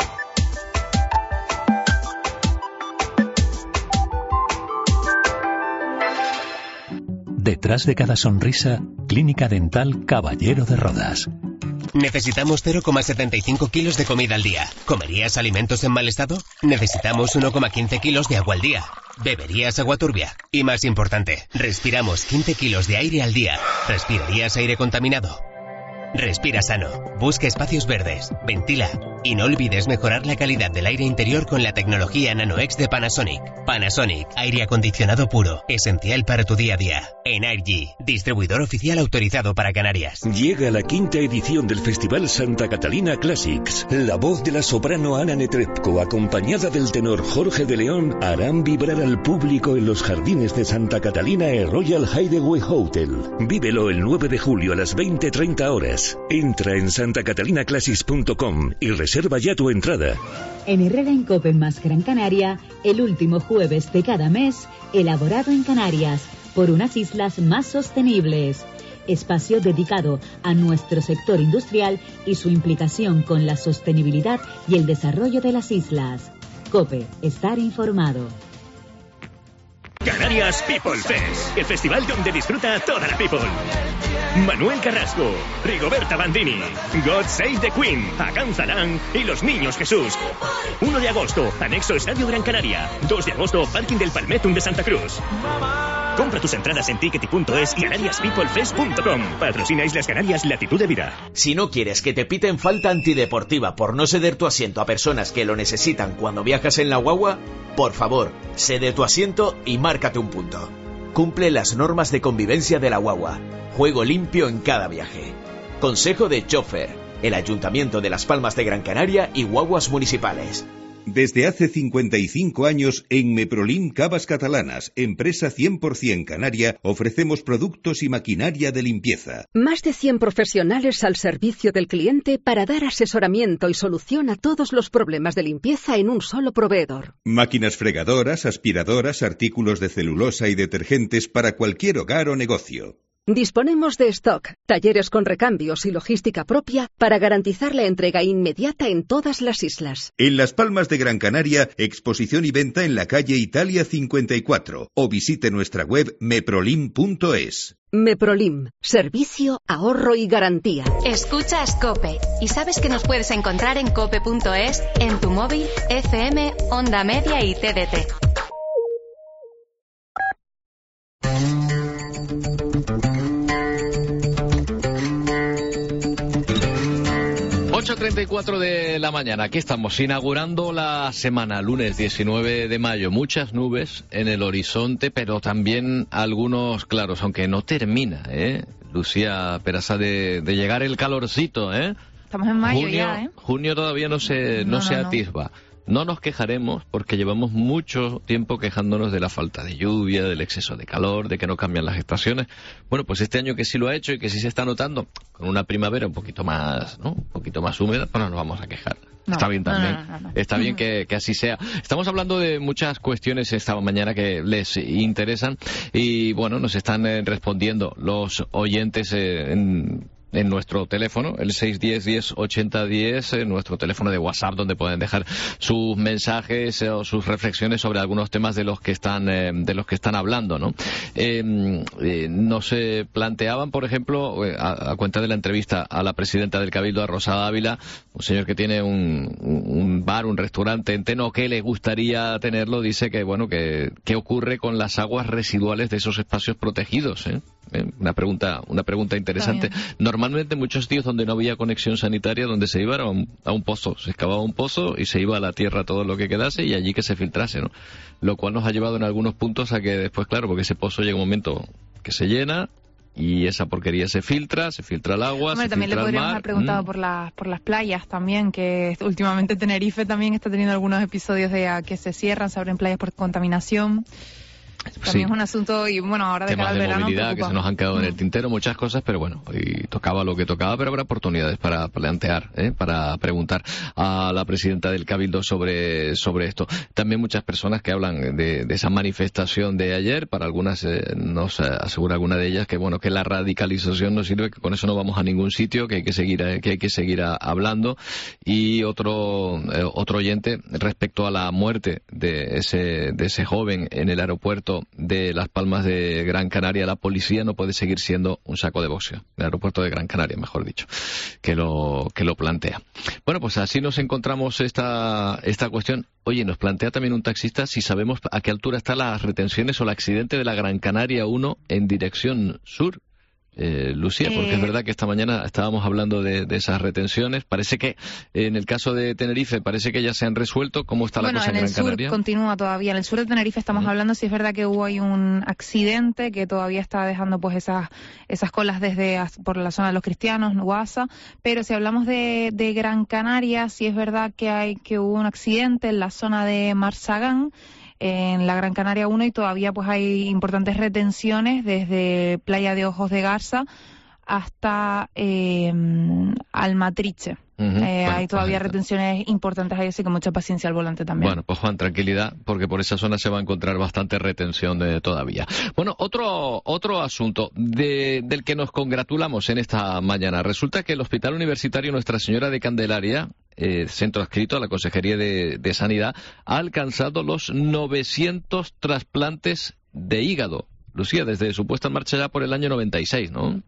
Detrás de cada sonrisa, Clínica Dental Caballero de Rodas. Necesitamos 0,75 kilos de comida al día. ¿Comerías alimentos en mal estado? Necesitamos 1,15 kilos de agua al día. ¿Beberías agua turbia? Y más importante, respiramos 15 kilos de aire al día. ¿Respirarías aire contaminado? Respira sano, busca espacios verdes, ventila y no olvides mejorar la calidad del aire interior con la tecnología NanoX de Panasonic. Panasonic, aire acondicionado puro, esencial para tu día a día. Energy, distribuidor oficial autorizado para Canarias. Llega la 5ª edición del Festival Santa Catalina Classics. La voz de la soprano Ana Netrebko, acompañada del tenor Jorge de León, harán vibrar al público en los jardines de Santa Catalina y Royal Hideaway Hotel. Vívelo el 9 de julio a las 20:30 horas. Entra en santacatalinaclassics.com y reserva ya tu entrada. En Herrera en COPE más Gran Canaria, el último jueves de cada mes, elaborado en Canarias, por unas islas más sostenibles. Espacio dedicado a nuestro sector industrial y su implicación con la sostenibilidad y el desarrollo de las islas. COPE, estar informado. Canarias People Fest, el festival donde disfruta toda la people. Manuel Carrasco, Rigoberta Bandini, God Save the Queen, Hakan Salam y Los Niños Jesús. 1 de agosto, anexo Estadio Gran Canaria. 2 de agosto, Parking del Palmetum de Santa Cruz. Compra tus entradas en tickety.es y canariaspeoplefest.com. Patrocina Islas Canarias Latitud de Vida. Si no quieres que te piten falta antideportiva por no ceder tu asiento a personas que lo necesitan cuando viajas en la guagua, por favor, cede tu asiento y márcate un punto. Cumple las normas de convivencia de la guagua. Juego limpio en cada viaje. Consejo de Chofer, el Ayuntamiento de Las Palmas de Gran Canaria y guaguas municipales. Desde hace 55 años, en Meprolim Cavas Catalanas, empresa 100% canaria, ofrecemos productos y maquinaria de limpieza. Más de 100 profesionales al servicio del cliente para dar asesoramiento y solución a todos los problemas de limpieza en un solo proveedor. Máquinas fregadoras, aspiradoras, artículos de celulosa y detergentes para cualquier hogar o negocio. Disponemos de stock, talleres con recambios y logística propia para garantizar la entrega inmediata en todas las islas. En Las Palmas de Gran Canaria, exposición y venta en la calle Italia 54 o visite nuestra web meprolim.es. Meprolim, servicio, ahorro y garantía. Escuchas COPE y sabes que nos puedes encontrar en cope.es, en tu móvil, FM, Onda Media y TDT. 8:34 de la mañana, aquí estamos inaugurando la semana, lunes 19 de mayo, muchas nubes en el horizonte, pero también algunos claros, aunque no termina, Lucía Peraza, de llegar el calorcito, Estamos en mayo ya, Junio todavía no se atisba. No nos quejaremos porque llevamos mucho tiempo quejándonos de la falta de lluvia, del exceso de calor, de que no cambian las estaciones. Bueno, pues este año que sí lo ha hecho y que sí se está notando, con una primavera un poquito más húmeda, pues no nos vamos a quejar. Está bien también. No. Está bien que así sea. Estamos hablando de muchas cuestiones esta mañana que les interesan y, bueno, nos están respondiendo los oyentes en nuestro teléfono, el 610-10-80-10, nuestro teléfono de WhatsApp, donde pueden dejar sus mensajes o sus reflexiones sobre algunos temas de los que están hablando, ¿no? Nos planteaban, por ejemplo, a cuenta de la entrevista a la presidenta del Cabildo, a Rosa Dávila, un señor que tiene un bar, un restaurante en Teno, que le gustaría tenerlo, dice que, bueno, que ¿qué ocurre con las aguas residuales de esos espacios protegidos? Una pregunta interesante. Normalmente en muchos sitios donde no había conexión sanitaria, donde se iba a un pozo, se excavaba un pozo y se iba a la tierra todo lo que quedase y allí que se filtrase, ¿no? Lo cual nos ha llevado en algunos puntos a que después, claro, porque ese pozo llega un momento que se llena y esa porquería se filtra el agua, Hombre, se también filtra le podríamos el mar. haber preguntado por las playas también, que últimamente Tenerife también está teniendo algunos episodios de que se cierran, se abren playas por contaminación. También es un asunto, y bueno, ahora de cara al verano, temas de movilidad que se nos han quedado en el tintero, muchas cosas, pero bueno, y tocaba lo que tocaba, pero habrá oportunidades para plantear, para preguntar a la presidenta del Cabildo sobre esto. También muchas personas que hablan de esa manifestación de ayer, para algunas nos asegura alguna de ellas que bueno, que la radicalización no sirve, que con eso no vamos a ningún sitio, que hay que seguir hablando. Y otro oyente respecto a la muerte de ese joven en el aeropuerto de Las Palmas de Gran Canaria, la policía no puede seguir siendo un saco de boxeo. El aeropuerto de Gran Canaria, mejor dicho, que lo plantea. Bueno, pues así nos encontramos esta cuestión. Oye, nos plantea también un taxista si sabemos a qué altura están las retenciones o el accidente de la Gran Canaria 1 en dirección sur. Lucía, porque es verdad que esta mañana estábamos hablando de esas retenciones. Parece que en el caso de Tenerife parece que ya se han resuelto. ¿Cómo está la cosa en Gran Canaria? Bueno, en el sur continúa todavía. En el sur de Tenerife estamos hablando, si es verdad que hubo ahí un accidente que todavía está dejando pues esas colas por la zona de los Cristianos, Guasa, pero si hablamos de Gran Canaria, sí es verdad que hubo un accidente en la zona de Marsagán, en la Gran Canaria 1, y todavía pues hay importantes retenciones desde Playa de Ojos de Garza hasta Almatriche. Hay todavía retenciones importantes ahí, así que mucha paciencia al volante también. Bueno, pues Juan, tranquilidad, porque por esa zona se va a encontrar bastante retención todavía. Bueno, otro asunto del que nos congratulamos en esta mañana. Resulta que el Hospital Universitario Nuestra Señora de Candelaria, centro adscrito a la Consejería de Sanidad, ha alcanzado los 900 trasplantes de hígado. Lucía, desde su puesta en marcha ya por el año 96, ¿no?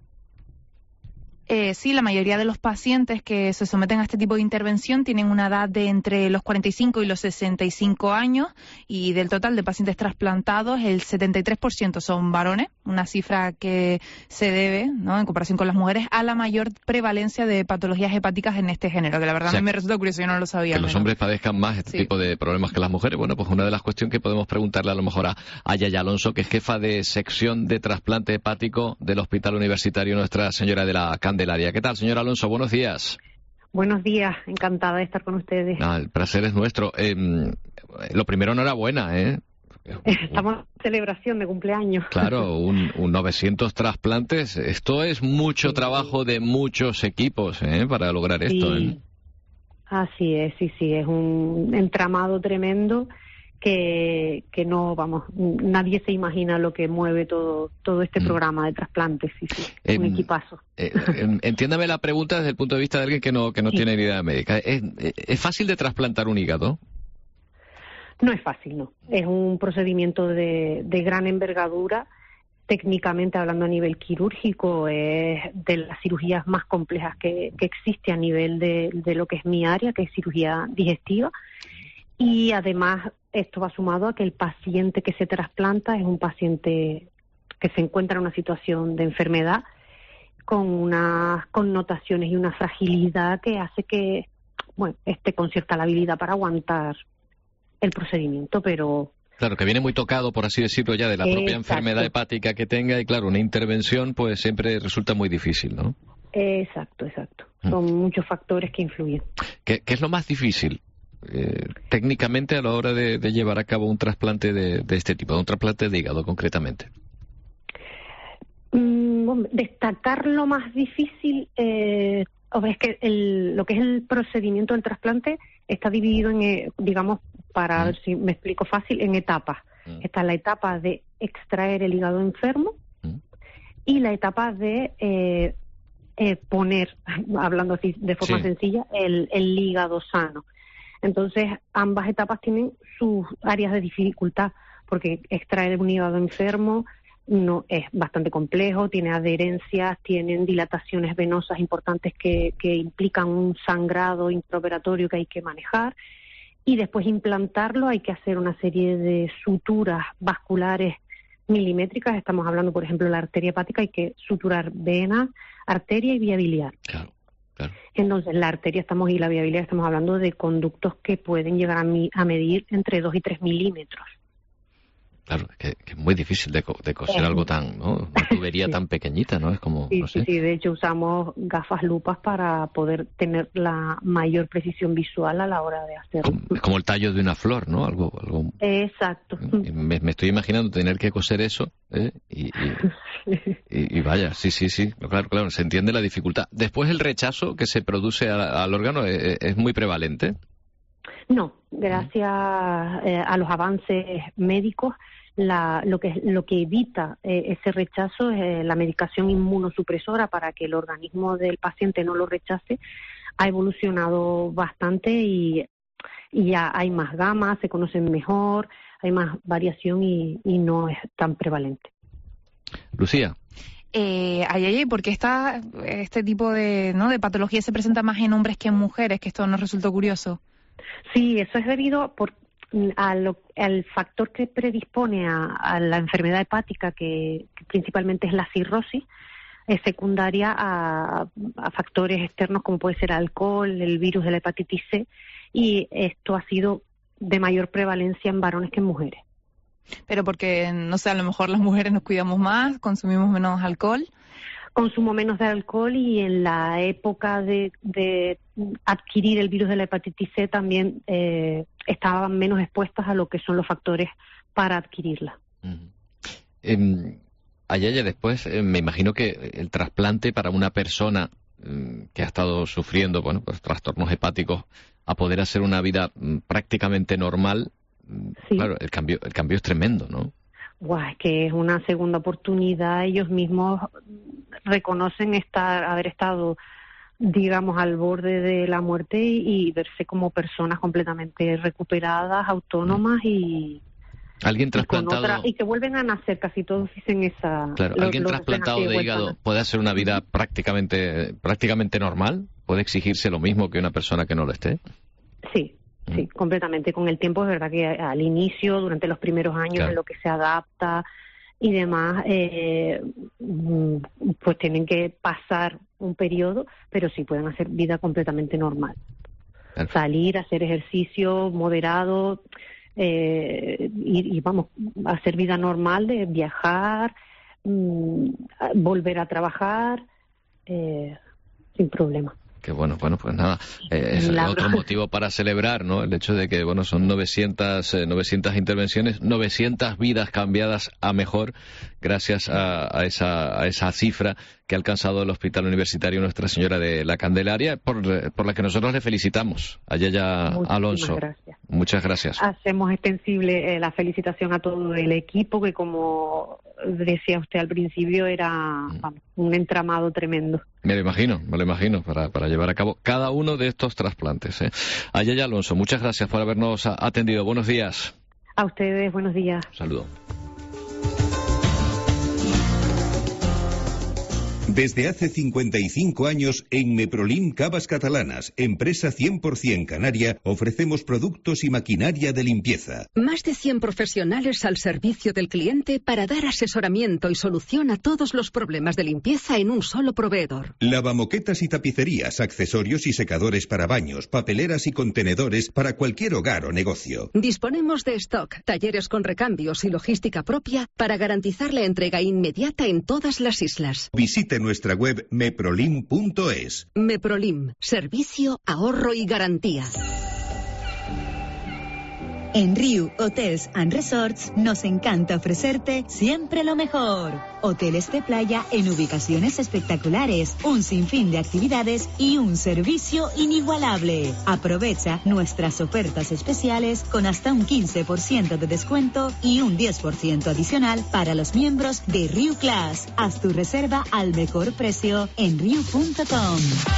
Sí, la mayoría de los pacientes que se someten a este tipo de intervención tienen una edad de entre los 45 y los 65 años, y del total de pacientes trasplantados el 73% son varones, una cifra que se debe, ¿no?, en comparación con las mujeres, a la mayor prevalencia de patologías hepáticas en este género, que la verdad a mí me resulta curioso, yo no lo sabía. Que los hombres padezcan más este tipo de problemas que las mujeres. Bueno, pues una de las cuestiones que podemos preguntarle a lo mejor a Yaya Alonso, que es jefa de sección de trasplante hepático del Hospital Universitario Nuestra Señora de la Candelaria. ¿Qué tal, señor Alonso? Buenos días. Buenos días, encantada de estar con ustedes. El placer es nuestro. Lo primero, enhorabuena, Estamos en celebración de cumpleaños. Claro, un 900 trasplantes. Esto es mucho trabajo de muchos equipos, para lograr esto. Sí. Así es, sí, es un entramado tremendo que no, vamos, nadie se imagina lo que mueve todo este programa de trasplantes, sí, un equipazo. Entiéndame la pregunta desde el punto de vista de alguien que no tiene ni idea médica. ¿Es fácil de trasplantar un hígado? No es fácil, no. Es un procedimiento de gran envergadura. Técnicamente hablando, a nivel quirúrgico, es de las cirugías más complejas que existe a nivel de lo que es mi área, que es cirugía digestiva. Y además esto va sumado a que el paciente que se trasplanta es un paciente que se encuentra en una situación de enfermedad con unas connotaciones y una fragilidad que hace que, bueno, esté con cierta labilidad para aguantar el procedimiento, pero... Claro, que viene muy tocado, por así decirlo, ya de la propia enfermedad hepática que tenga, y claro, una intervención pues siempre resulta muy difícil, ¿no? Exacto. Son muchos factores que influyen. ¿Qué es lo más difícil técnicamente a la hora de llevar a cabo un trasplante de este tipo, un trasplante de hígado concretamente? Destacar lo más difícil, es que lo que es el procedimiento del trasplante está dividido en, digamos, para ver si me explico fácil, en etapas. Está la etapa de extraer el hígado enfermo y la etapa de poner, hablando así de forma sencilla, el hígado sano. Entonces, ambas etapas tienen sus áreas de dificultad, porque extraer un hígado enfermo no es bastante complejo, tiene adherencias, tienen dilataciones venosas importantes que implican un sangrado intraoperatorio que hay que manejar, y después implantarlo hay que hacer una serie de suturas vasculares milimétricas. Estamos hablando, por ejemplo, de la arteria hepática, hay que suturar vena, arteria y vía biliar. Claro. Entonces, la arteria y la vía biliar estamos hablando de conductos que pueden llegar a medir entre 2 y 3 milímetros. Claro, que es muy difícil de coser algo tan, ¿no? Una tubería tan pequeñita, ¿no? Es como, no sé. Sí, de hecho usamos gafas lupas para poder tener la mayor precisión visual a la hora de hacerlo. Es como el tallo de una flor, ¿no? Algo. Exacto. Me estoy imaginando tener que coser eso, y vaya, sí. Claro, se entiende la dificultad. Después el rechazo que se produce al órgano es muy prevalente. No, gracias a los avances médicos, lo que evita ese rechazo es la medicación inmunosupresora para que el organismo del paciente no lo rechace. Ha evolucionado bastante y ya hay más gamas, se conocen mejor, hay más variación y no es tan prevalente. Lucía. ¿Por qué este tipo de patología se presenta más en hombres que en mujeres? Que esto nos resultó curioso. Sí, eso es debido al factor que predispone a la enfermedad hepática, que principalmente es la cirrosis, es secundaria a factores externos como puede ser el alcohol, el virus de la hepatitis C, y esto ha sido de mayor prevalencia en varones que en mujeres. Pero porque, no sé, a lo mejor las mujeres nos cuidamos más, consumimos menos alcohol. Consumo menos de alcohol, y en la época de adquirir el virus de la hepatitis C también estaban menos expuestas a lo que son los factores para adquirirla. Ayaya, después me imagino que el trasplante para una persona que ha estado sufriendo pues trastornos hepáticos a poder hacer una vida prácticamente normal, claro, el cambio es tremendo, ¿no? Es que es una segunda oportunidad. Ellos mismos reconocen haber estado, digamos, al borde de la muerte y verse como personas completamente recuperadas, autónomas y alguien trasplantado y que vuelven a nacer. Casi todos dicen esa. Claro, alguien trasplantado de hígado puede hacer una vida prácticamente normal. Puede exigirse lo mismo que una persona que no lo esté. Sí, completamente. Con el tiempo es verdad que al inicio, durante los primeros años, en lo que se adapta y demás, pues tienen que pasar un periodo, pero sí pueden hacer vida completamente normal. Perfecto. Salir, hacer ejercicio moderado, y vamos, hacer vida normal, de viajar, volver a trabajar, sin problema. Que bueno, pues nada, es otro motivo para celebrar, ¿no? El hecho de que, son 900 intervenciones, 900 vidas cambiadas a mejor gracias a esa cifra que ha alcanzado el Hospital Universitario Nuestra Señora de la Candelaria, por la que nosotros le felicitamos a Ayaya Alonso. Gracias. Muchas gracias. Hacemos extensible la felicitación a todo el equipo, que como decía usted al principio, era un entramado tremendo. Me lo imagino, para llevar a cabo cada uno de estos trasplantes. Ayaya Alonso, muchas gracias por habernos atendido. Buenos días. A ustedes, buenos días. Un saludo. Desde hace 55 años, en Meprolim Cavas Catalanas, empresa 100% canaria, ofrecemos productos y maquinaria de limpieza. Más de 100 profesionales al servicio del cliente para dar asesoramiento y solución a todos los problemas de limpieza en un solo proveedor. Lavamoquetas y tapicerías, accesorios y secadores para baños, papeleras y contenedores para cualquier hogar o negocio. Disponemos de stock, talleres con recambios y logística propia para garantizar la entrega inmediata en todas las islas. Visite nuestra web meprolim.es. Meprolim, servicio, ahorro y garantía. En Riu Hotels and Resorts nos encanta ofrecerte siempre lo mejor. Hoteles de playa en ubicaciones espectaculares, un sinfín de actividades y un servicio inigualable. Aprovecha nuestras ofertas especiales con hasta un 15% de descuento y un 10% adicional para los miembros de Riu Class. Haz tu reserva al mejor precio en riu.com.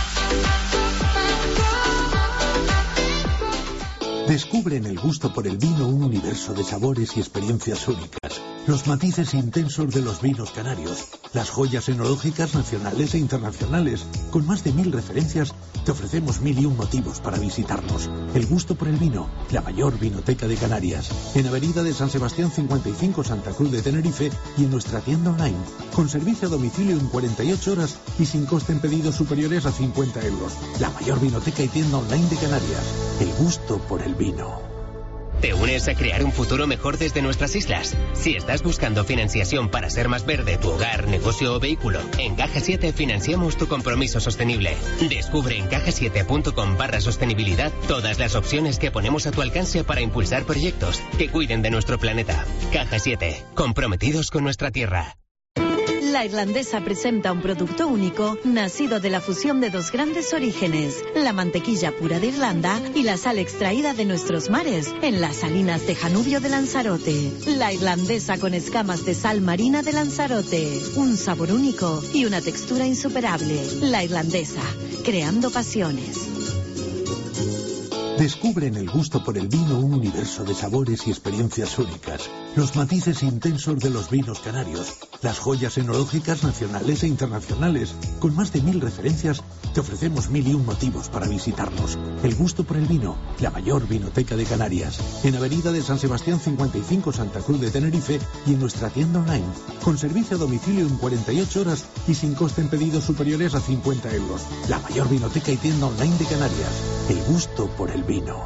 Descubre en el gusto por el vino un universo de sabores y experiencias únicas. Los matices intensos de los vinos canarios, las joyas enológicas nacionales e internacionales. Con más de 1000 referencias, te ofrecemos 1001 motivos para visitarnos. El gusto por el vino, la mayor vinoteca de Canarias. En Avenida de San Sebastián 55, Santa Cruz de Tenerife, y en nuestra tienda online. Con servicio a domicilio en 48 horas y sin coste en pedidos superiores a 50 euros. La mayor vinoteca y tienda online de Canarias. El gusto por el vino. ¿Te unes a crear un futuro mejor desde nuestras islas? Si estás buscando financiación para hacer más verde tu hogar, negocio o vehículo, en Caja 7 financiamos tu compromiso sostenible. Descubre en cajasiete.com/sostenibilidad todas las opciones que ponemos a tu alcance para impulsar proyectos que cuiden de nuestro planeta. Caja 7, comprometidos con nuestra tierra. La Irlandesa presenta un producto único nacido de la fusión de dos grandes orígenes, la mantequilla pura de Irlanda y la sal extraída de nuestros mares en las salinas de Janubio de Lanzarote. La Irlandesa con escamas de sal marina de Lanzarote, un sabor único y una textura insuperable. La Irlandesa, creando pasiones. Descubre en el gusto por el vino un universo de sabores y experiencias únicas. Los matices intensos de los vinos canarios, las joyas enológicas nacionales e internacionales. Con más de 1000 referencias, te ofrecemos 1001 motivos para visitarnos. El gusto por el vino, la mayor vinoteca de Canarias. En Avenida de San Sebastián 55, Santa Cruz de Tenerife, y en nuestra tienda online. Con servicio a domicilio en 48 horas y sin coste en pedidos superiores a 50 euros. La mayor vinoteca y tienda online de Canarias. El gusto por el vino.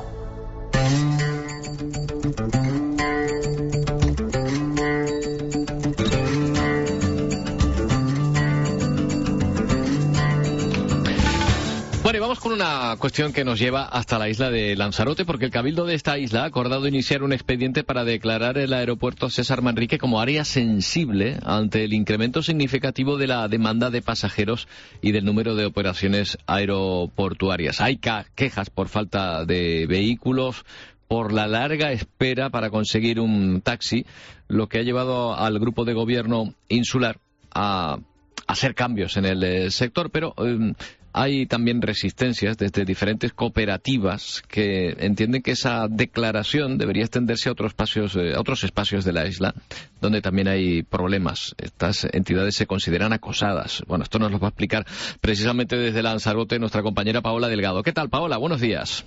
Bueno, y vamos con una cuestión que nos lleva hasta la isla de Lanzarote, porque el Cabildo de esta isla ha acordado iniciar un expediente para declarar el aeropuerto César Manrique como área sensible ante el incremento significativo de la demanda de pasajeros y del número de operaciones aeroportuarias. Hay quejas por falta de vehículos, por la larga espera para conseguir un taxi, lo que ha llevado al grupo de gobierno insular a hacer cambios en el sector, pero hay también resistencias desde diferentes cooperativas que entienden que esa declaración debería extenderse a otros espacios de la isla donde también hay problemas. Estas entidades se consideran acosadas. Bueno, esto nos lo va a explicar precisamente desde Lanzarote nuestra compañera Paola Delgado. ¿Qué tal, Paola? Buenos días.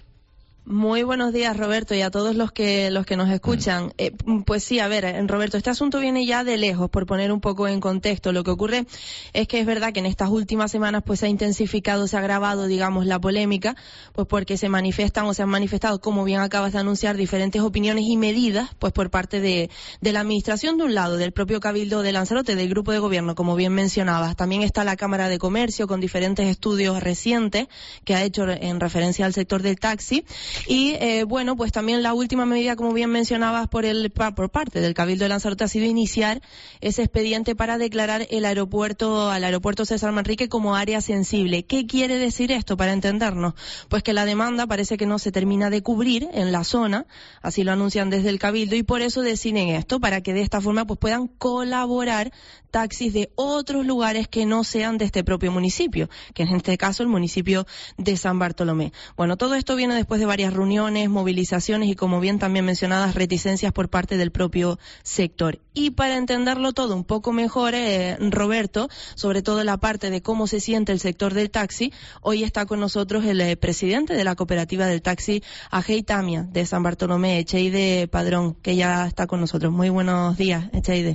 Muy buenos días, Roberto, y a todos los que nos escuchan. Pues sí, a ver, Roberto, este asunto viene ya de lejos, por poner un poco en contexto. Lo que ocurre es que es verdad que en estas últimas semanas pues se ha intensificado, se ha agravado, digamos, la polémica, pues porque se manifiestan o se han manifestado, como bien acabas de anunciar, diferentes opiniones y medidas, pues por parte de la administración de un lado, del propio Cabildo de Lanzarote, del grupo de gobierno, como bien mencionabas. También está la Cámara de Comercio con diferentes estudios recientes que ha hecho en referencia al sector del taxi. Y bueno, pues también la última medida, como bien mencionabas, por parte del Cabildo de Lanzarote ha sido iniciar ese expediente para declarar al aeropuerto César Manrique como área sensible. ¿Qué quiere decir esto, para entendernos? Pues que la demanda parece que no se termina de cubrir en la zona, así lo anuncian desde el Cabildo, y por eso deciden esto, para que de esta forma pues puedan colaborar taxis de otros lugares que no sean de este propio municipio, que en este caso el municipio de San Bartolomé. Bueno, todo esto viene después de varias reuniones, movilizaciones y, como bien también mencionadas, reticencias por parte del propio sector. Y para entenderlo todo un poco mejor, Roberto, sobre todo la parte de cómo se siente el sector del taxi, hoy está con nosotros el presidente de la cooperativa del taxi Ajei Tamia de San Bartolomé, Echeide Padrón, que ya está con nosotros. Muy buenos días, Echeide.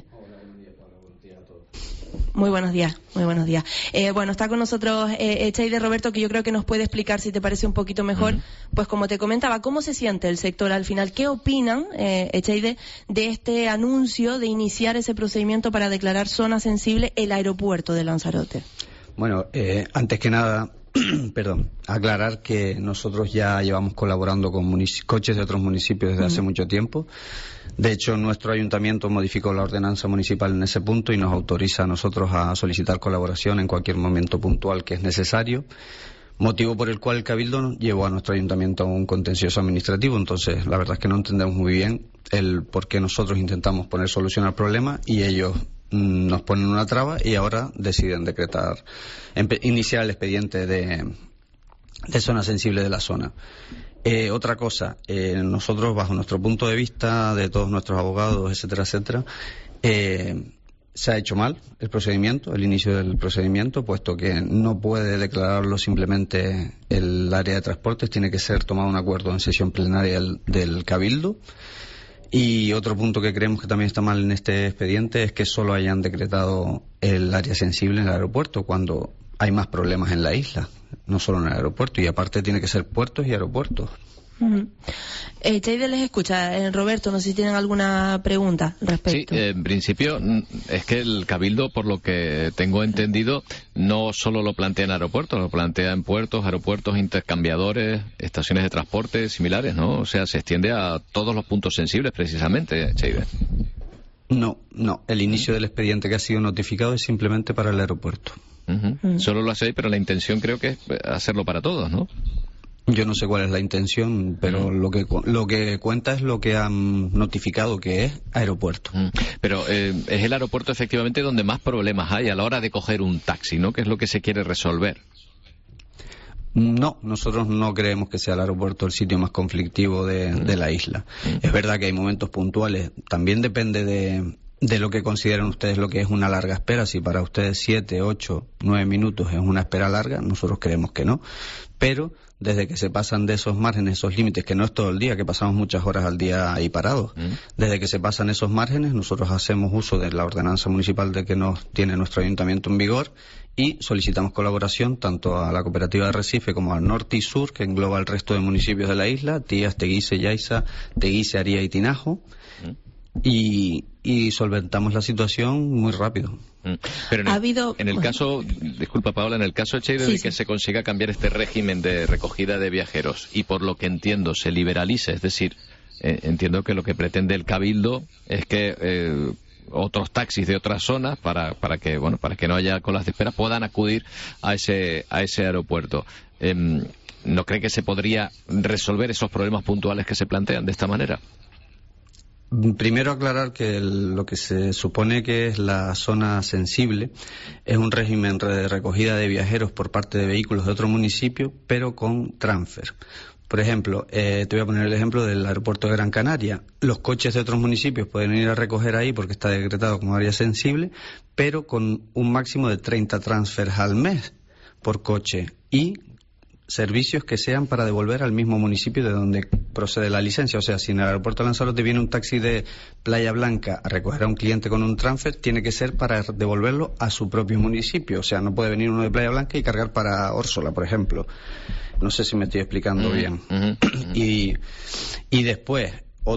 Muy buenos días, muy buenos días. Bueno, está con nosotros Echeide, Roberto, que yo creo que nos puede explicar, si te parece un poquito mejor, pues como te comentaba, cómo se siente el sector al final. ¿Qué opinan, Echeide, de este anuncio de iniciar ese procedimiento para declarar zona sensible el aeropuerto de Lanzarote? Bueno, antes que nada, aclarar que nosotros ya llevamos colaborando con coches de otros municipios desde hace mucho tiempo. De hecho, nuestro ayuntamiento modificó la ordenanza municipal en ese punto y nos autoriza a nosotros a solicitar colaboración en cualquier momento puntual que es necesario. Motivo por el cual el Cabildo llevó a nuestro ayuntamiento a un contencioso administrativo. Entonces, la verdad es que no entendemos muy bien el por qué nosotros intentamos poner solución al problema y ellos nos ponen una traba y ahora deciden iniciar el expediente de zona sensible de la zona. Otra cosa, nosotros, bajo nuestro punto de vista, de todos nuestros abogados, etcétera, etcétera, se ha hecho mal el inicio del procedimiento, puesto que no puede declararlo simplemente el área de transportes, tiene que ser tomado un acuerdo en sesión plenaria del Cabildo. Y otro punto que creemos que también está mal en este expediente es que solo hayan decretado el área sensible en el aeropuerto, cuando hay más problemas en la isla, no solo en el aeropuerto, y aparte tiene que ser puertos y aeropuertos. Cheide les escucha. Roberto, no sé si tienen alguna pregunta al respecto. Sí, en principio es que el Cabildo, por lo que tengo entendido, no solo lo plantea en aeropuertos, lo plantea en puertos, aeropuertos, intercambiadores, estaciones de transporte similares, ¿no? O sea, se extiende a todos los puntos sensibles, precisamente, Cheide. No, el inicio del expediente que ha sido notificado es simplemente para el aeropuerto. Solo lo hacéis, pero la intención creo que es hacerlo para todos, ¿no? Yo no sé cuál es la intención, pero lo que cuenta es lo que han notificado, que es aeropuerto. Pero es el aeropuerto efectivamente donde más problemas hay a la hora de coger un taxi, ¿no? Que es lo que se quiere resolver. No, nosotros no creemos que sea el aeropuerto el sitio más conflictivo de la isla. Es verdad que hay momentos puntuales, también depende de lo que consideren ustedes lo que es una larga espera. Si para ustedes 7, 8, 9 minutos es una espera larga, nosotros creemos que no. Pero desde que se pasan de esos márgenes, esos límites, que no es todo el día, que pasamos muchas horas al día ahí parados, desde que se pasan esos márgenes, nosotros hacemos uso de la ordenanza municipal de que nos tiene nuestro ayuntamiento en vigor y solicitamos colaboración tanto a la cooperativa de Arrecife como al norte y sur, que engloba el resto de municipios de la isla, Tías, Teguise, Yaiza, Teguise, Aría y Tinajo, y solventamos la situación muy rápido. Pero en el caso, disculpa Paola, en el caso, Cheide, de que se consiga cambiar este régimen de recogida de viajeros y por lo que entiendo se liberalice, es decir, entiendo que lo que pretende el Cabildo es que otros taxis de otras zonas para que no haya colas de espera puedan acudir a ese aeropuerto. ¿No cree que se podría resolver esos problemas puntuales que se plantean de esta manera? Primero aclarar que lo que se supone que es la zona sensible es un régimen de recogida de viajeros por parte de vehículos de otro municipio, pero con transfer. Por ejemplo, te voy a poner el ejemplo del aeropuerto de Gran Canaria. Los coches de otros municipios pueden ir a recoger ahí porque está decretado como área sensible, pero con un máximo de 30 transfers al mes por coche y servicios que sean para devolver al mismo municipio de donde procede la licencia. O sea, si en el aeropuerto de Lanzarote viene un taxi de Playa Blanca a recoger a un cliente con un transfer, tiene que ser para devolverlo a su propio municipio. O sea, no puede venir uno de Playa Blanca y cargar para Órsola, por ejemplo. No sé si me estoy explicando bien. Y después,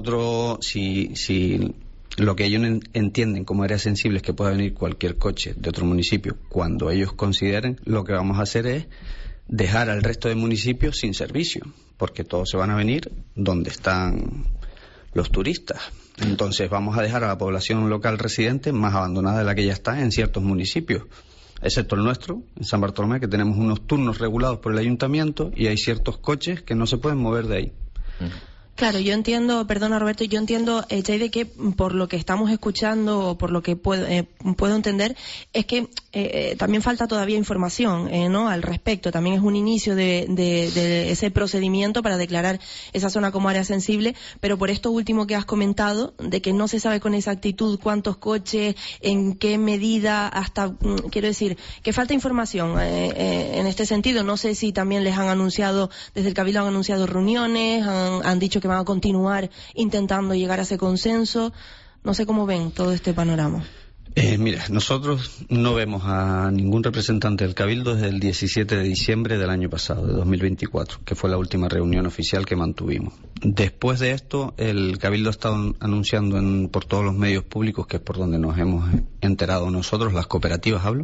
si lo que ellos entienden como áreas sensibles es que pueda venir cualquier coche de otro municipio, cuando ellos consideren, lo que vamos a hacer es dejar al resto de municipios sin servicio, porque todos se van a venir donde están los turistas. Entonces vamos a dejar a la población local residente más abandonada de la que ya está en ciertos municipios, excepto el nuestro, en San Bartolomé, que tenemos unos turnos regulados por el ayuntamiento y hay ciertos coches que no se pueden mover de ahí. Claro, yo entiendo, perdona Roberto, Cheide, que por lo que estamos escuchando o por lo que puedo entender es que también falta todavía información, ¿no? Al respecto. También es un inicio de ese procedimiento para declarar esa zona como área sensible, pero por esto último que has comentado, de que no se sabe con exactitud cuántos coches, en qué medida, quiero decir, que falta información en este sentido. No sé si también les han anunciado, desde el Cabildo han anunciado reuniones, han dicho que van a continuar intentando llegar a ese consenso. No sé cómo ven todo este panorama. Mira, nosotros no vemos a ningún representante del Cabildo desde el 17 de diciembre del año pasado, de 2024, que fue la última reunión oficial que mantuvimos. Después de esto, el Cabildo ha estado anunciando por todos los medios públicos, que es por donde nos hemos enterado nosotros, las cooperativas hablo,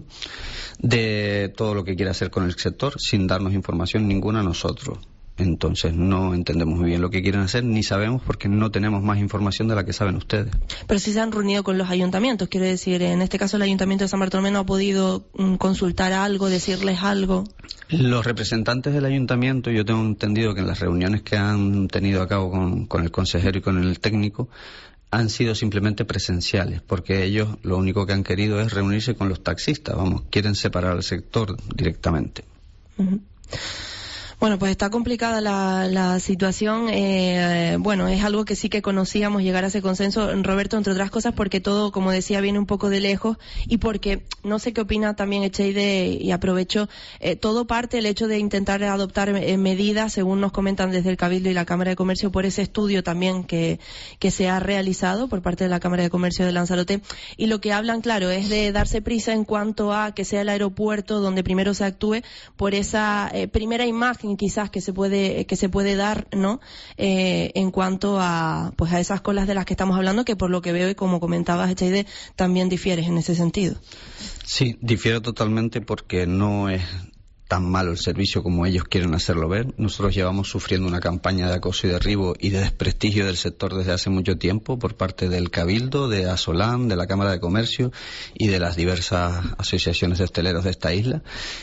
de todo lo que quiere hacer con el sector, sin darnos información ninguna a nosotros. Entonces no entendemos muy bien lo que quieren hacer, ni sabemos porque no tenemos más información de la que saben ustedes. Pero sí se han reunido con los ayuntamientos, quiero decir, en este caso el Ayuntamiento de San Bartolomé no ha podido consultar algo, decirles algo. Los representantes del Ayuntamiento, yo tengo entendido que en las reuniones que han tenido a cabo con el consejero y con el técnico, han sido simplemente presenciales, porque ellos lo único que han querido es reunirse con los taxistas, quieren separar al sector directamente. Uh-huh. Bueno, pues está complicada la situación. Bueno, es algo que sí que conocíamos, llegar a ese consenso, Roberto, entre otras cosas, porque todo, como decía, viene un poco de lejos y porque, no sé qué opina también Echeide, y aprovecho, todo parte el hecho de intentar adoptar medidas, según nos comentan desde el Cabildo y la Cámara de Comercio, por ese estudio también que se ha realizado por parte de la Cámara de Comercio de Lanzarote. Y lo que hablan, claro, es de darse prisa en cuanto a que sea el aeropuerto donde primero se actúe por esa primera imagen quizás que se puede dar, ¿no? En cuanto a pues a esas colas de las que estamos hablando, que por lo que veo y como comentabas, Echeide, también difieres en ese sentido. Sí, difiero totalmente porque no es tan malo el servicio como ellos quieren hacerlo ver. Nosotros llevamos sufriendo una campaña de acoso y derribo y de desprestigio del sector desde hace mucho tiempo por parte del Cabildo, de Asolán, de la Cámara de Comercio y de las diversas asociaciones de hosteleros de esta isla.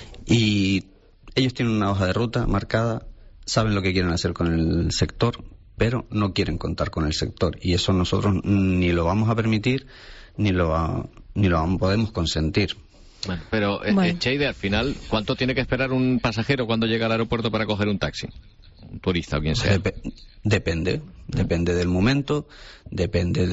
Y ellos tienen una hoja de ruta marcada, saben lo que quieren hacer con el sector, pero no quieren contar con el sector. Y eso nosotros ni lo vamos a permitir, ni lo podemos consentir. Bueno, pero, Echeide, al final, ¿cuánto tiene que esperar un pasajero cuando llega al aeropuerto para coger un taxi? Un turista o quien sea. Depende del momento, depende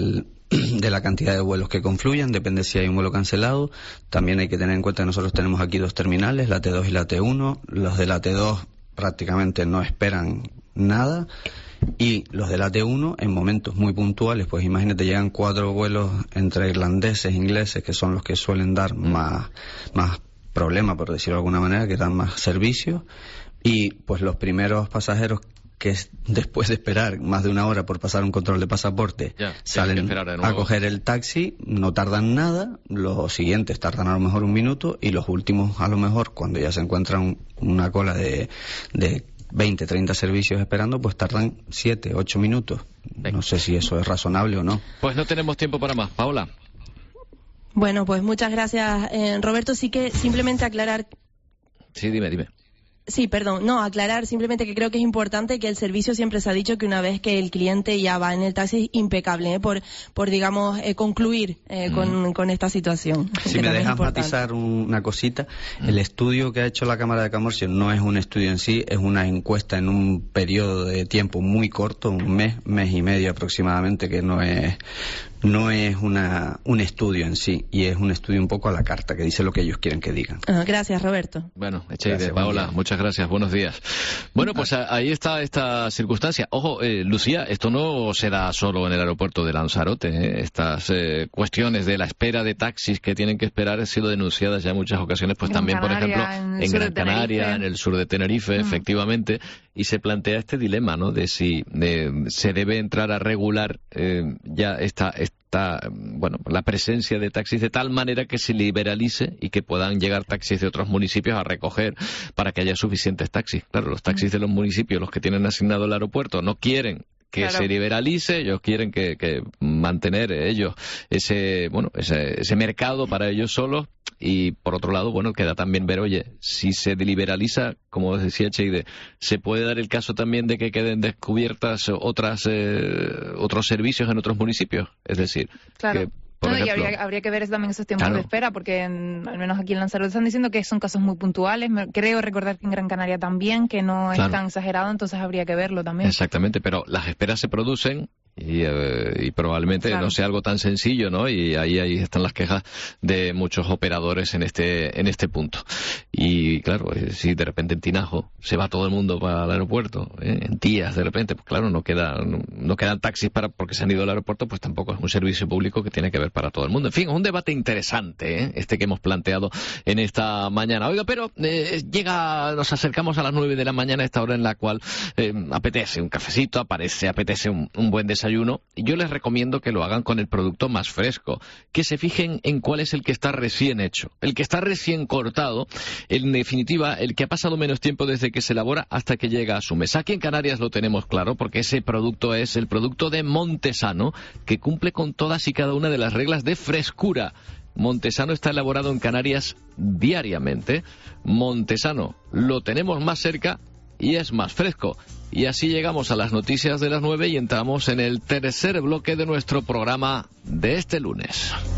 de la cantidad de vuelos que confluyan, depende si hay un vuelo cancelado. También hay que tener en cuenta que nosotros tenemos aquí dos terminales, la T2 y la T1. Los de la T2 prácticamente no esperan nada y los de la T1 en momentos muy puntuales, pues imagínate, llegan 4 vuelos entre irlandeses, ingleses, que son los que suelen dar más problema, por decirlo de alguna manera, que dan más servicio, y pues los primeros pasajeros que después de esperar más de una hora por pasar un control de pasaporte, salen a coger el taxi, no tardan nada, los siguientes tardan a lo mejor un minuto y los últimos a lo mejor, cuando ya se encuentran una cola de 20, 30 servicios esperando, pues tardan 7, 8 minutos. No sé si eso es razonable o no. Pues no tenemos tiempo para más. Paola. Bueno, pues muchas gracias, Roberto. Sí que simplemente aclarar... Sí, dime. Sí, perdón. No, aclarar simplemente que creo que es importante que el servicio siempre se ha dicho que una vez que el cliente ya va en el taxi es impecable, por digamos, concluir con esta situación. Si me dejas matizar una cosita, el estudio que ha hecho la Cámara de Comercio no es un estudio en sí, es una encuesta en un periodo de tiempo muy corto, un mes y medio aproximadamente, que no es un estudio en sí, y es un estudio un poco a la carta, que dice lo que ellos quieren que digan. Gracias, Roberto. Bueno, Echeide, Paola, muchas gracias, buenos días. Bueno, pues ahí está esta circunstancia. Ojo, Lucía, esto no se da solo en el aeropuerto de Lanzarote, Estas cuestiones de la espera de taxis que tienen que esperar han sido denunciadas ya en muchas ocasiones, pues también, por ejemplo, en Gran Canaria, en el sur de Tenerife, efectivamente, y se plantea este dilema, ¿no?, de si se debe entrar a regular ya la presencia de taxis de tal manera que se liberalice y que puedan llegar taxis de otros municipios a recoger para que haya suficientes taxis. Claro, los taxis de los municipios, los que tienen asignado el aeropuerto, no quieren que se liberalice, ellos quieren que mantener ellos ese mercado para ellos solos. Y por otro lado, bueno, queda también ver, oye, si se liberaliza, como decía Echeide, se puede dar el caso también de que queden descubiertas otros servicios en otros municipios. Es decir, claro. Y habría que ver también esos tiempos de espera, porque al menos aquí en Lanzarote están diciendo que son casos muy puntuales. Creo recordar que en Gran Canaria también, que no es tan exagerado, entonces habría que verlo también. Exactamente, pero las esperas se producen y probablemente no sea algo tan sencillo, ¿no? Y ahí están las quejas de muchos operadores en este punto. Y claro, si de repente en Tinajo se va todo el mundo para el aeropuerto, en días de repente, pues claro, no quedan taxis porque se han ido al aeropuerto, pues tampoco es un servicio público que tiene que ver para todo el mundo. En fin, es un debate interesante, este que hemos planteado en esta mañana. Oiga, pero nos acercamos a las 9 de la mañana, esta hora en la cual apetece un cafecito, apetece un buen desayuno. Y yo les recomiendo que lo hagan con el producto más fresco, que se fijen en cuál es el que está recién hecho, el que está recién cortado, en definitiva, el que ha pasado menos tiempo desde que se elabora hasta que llega a su mesa. Aquí en Canarias lo tenemos claro, porque ese producto es el producto de Montesano, que cumple con todas y cada una de las reglas de frescura. Montesano está elaborado en Canarias diariamente. Montesano lo tenemos más cerca y es más fresco. Y así llegamos a las noticias de las 9 y entramos en el tercer bloque de nuestro programa de este lunes.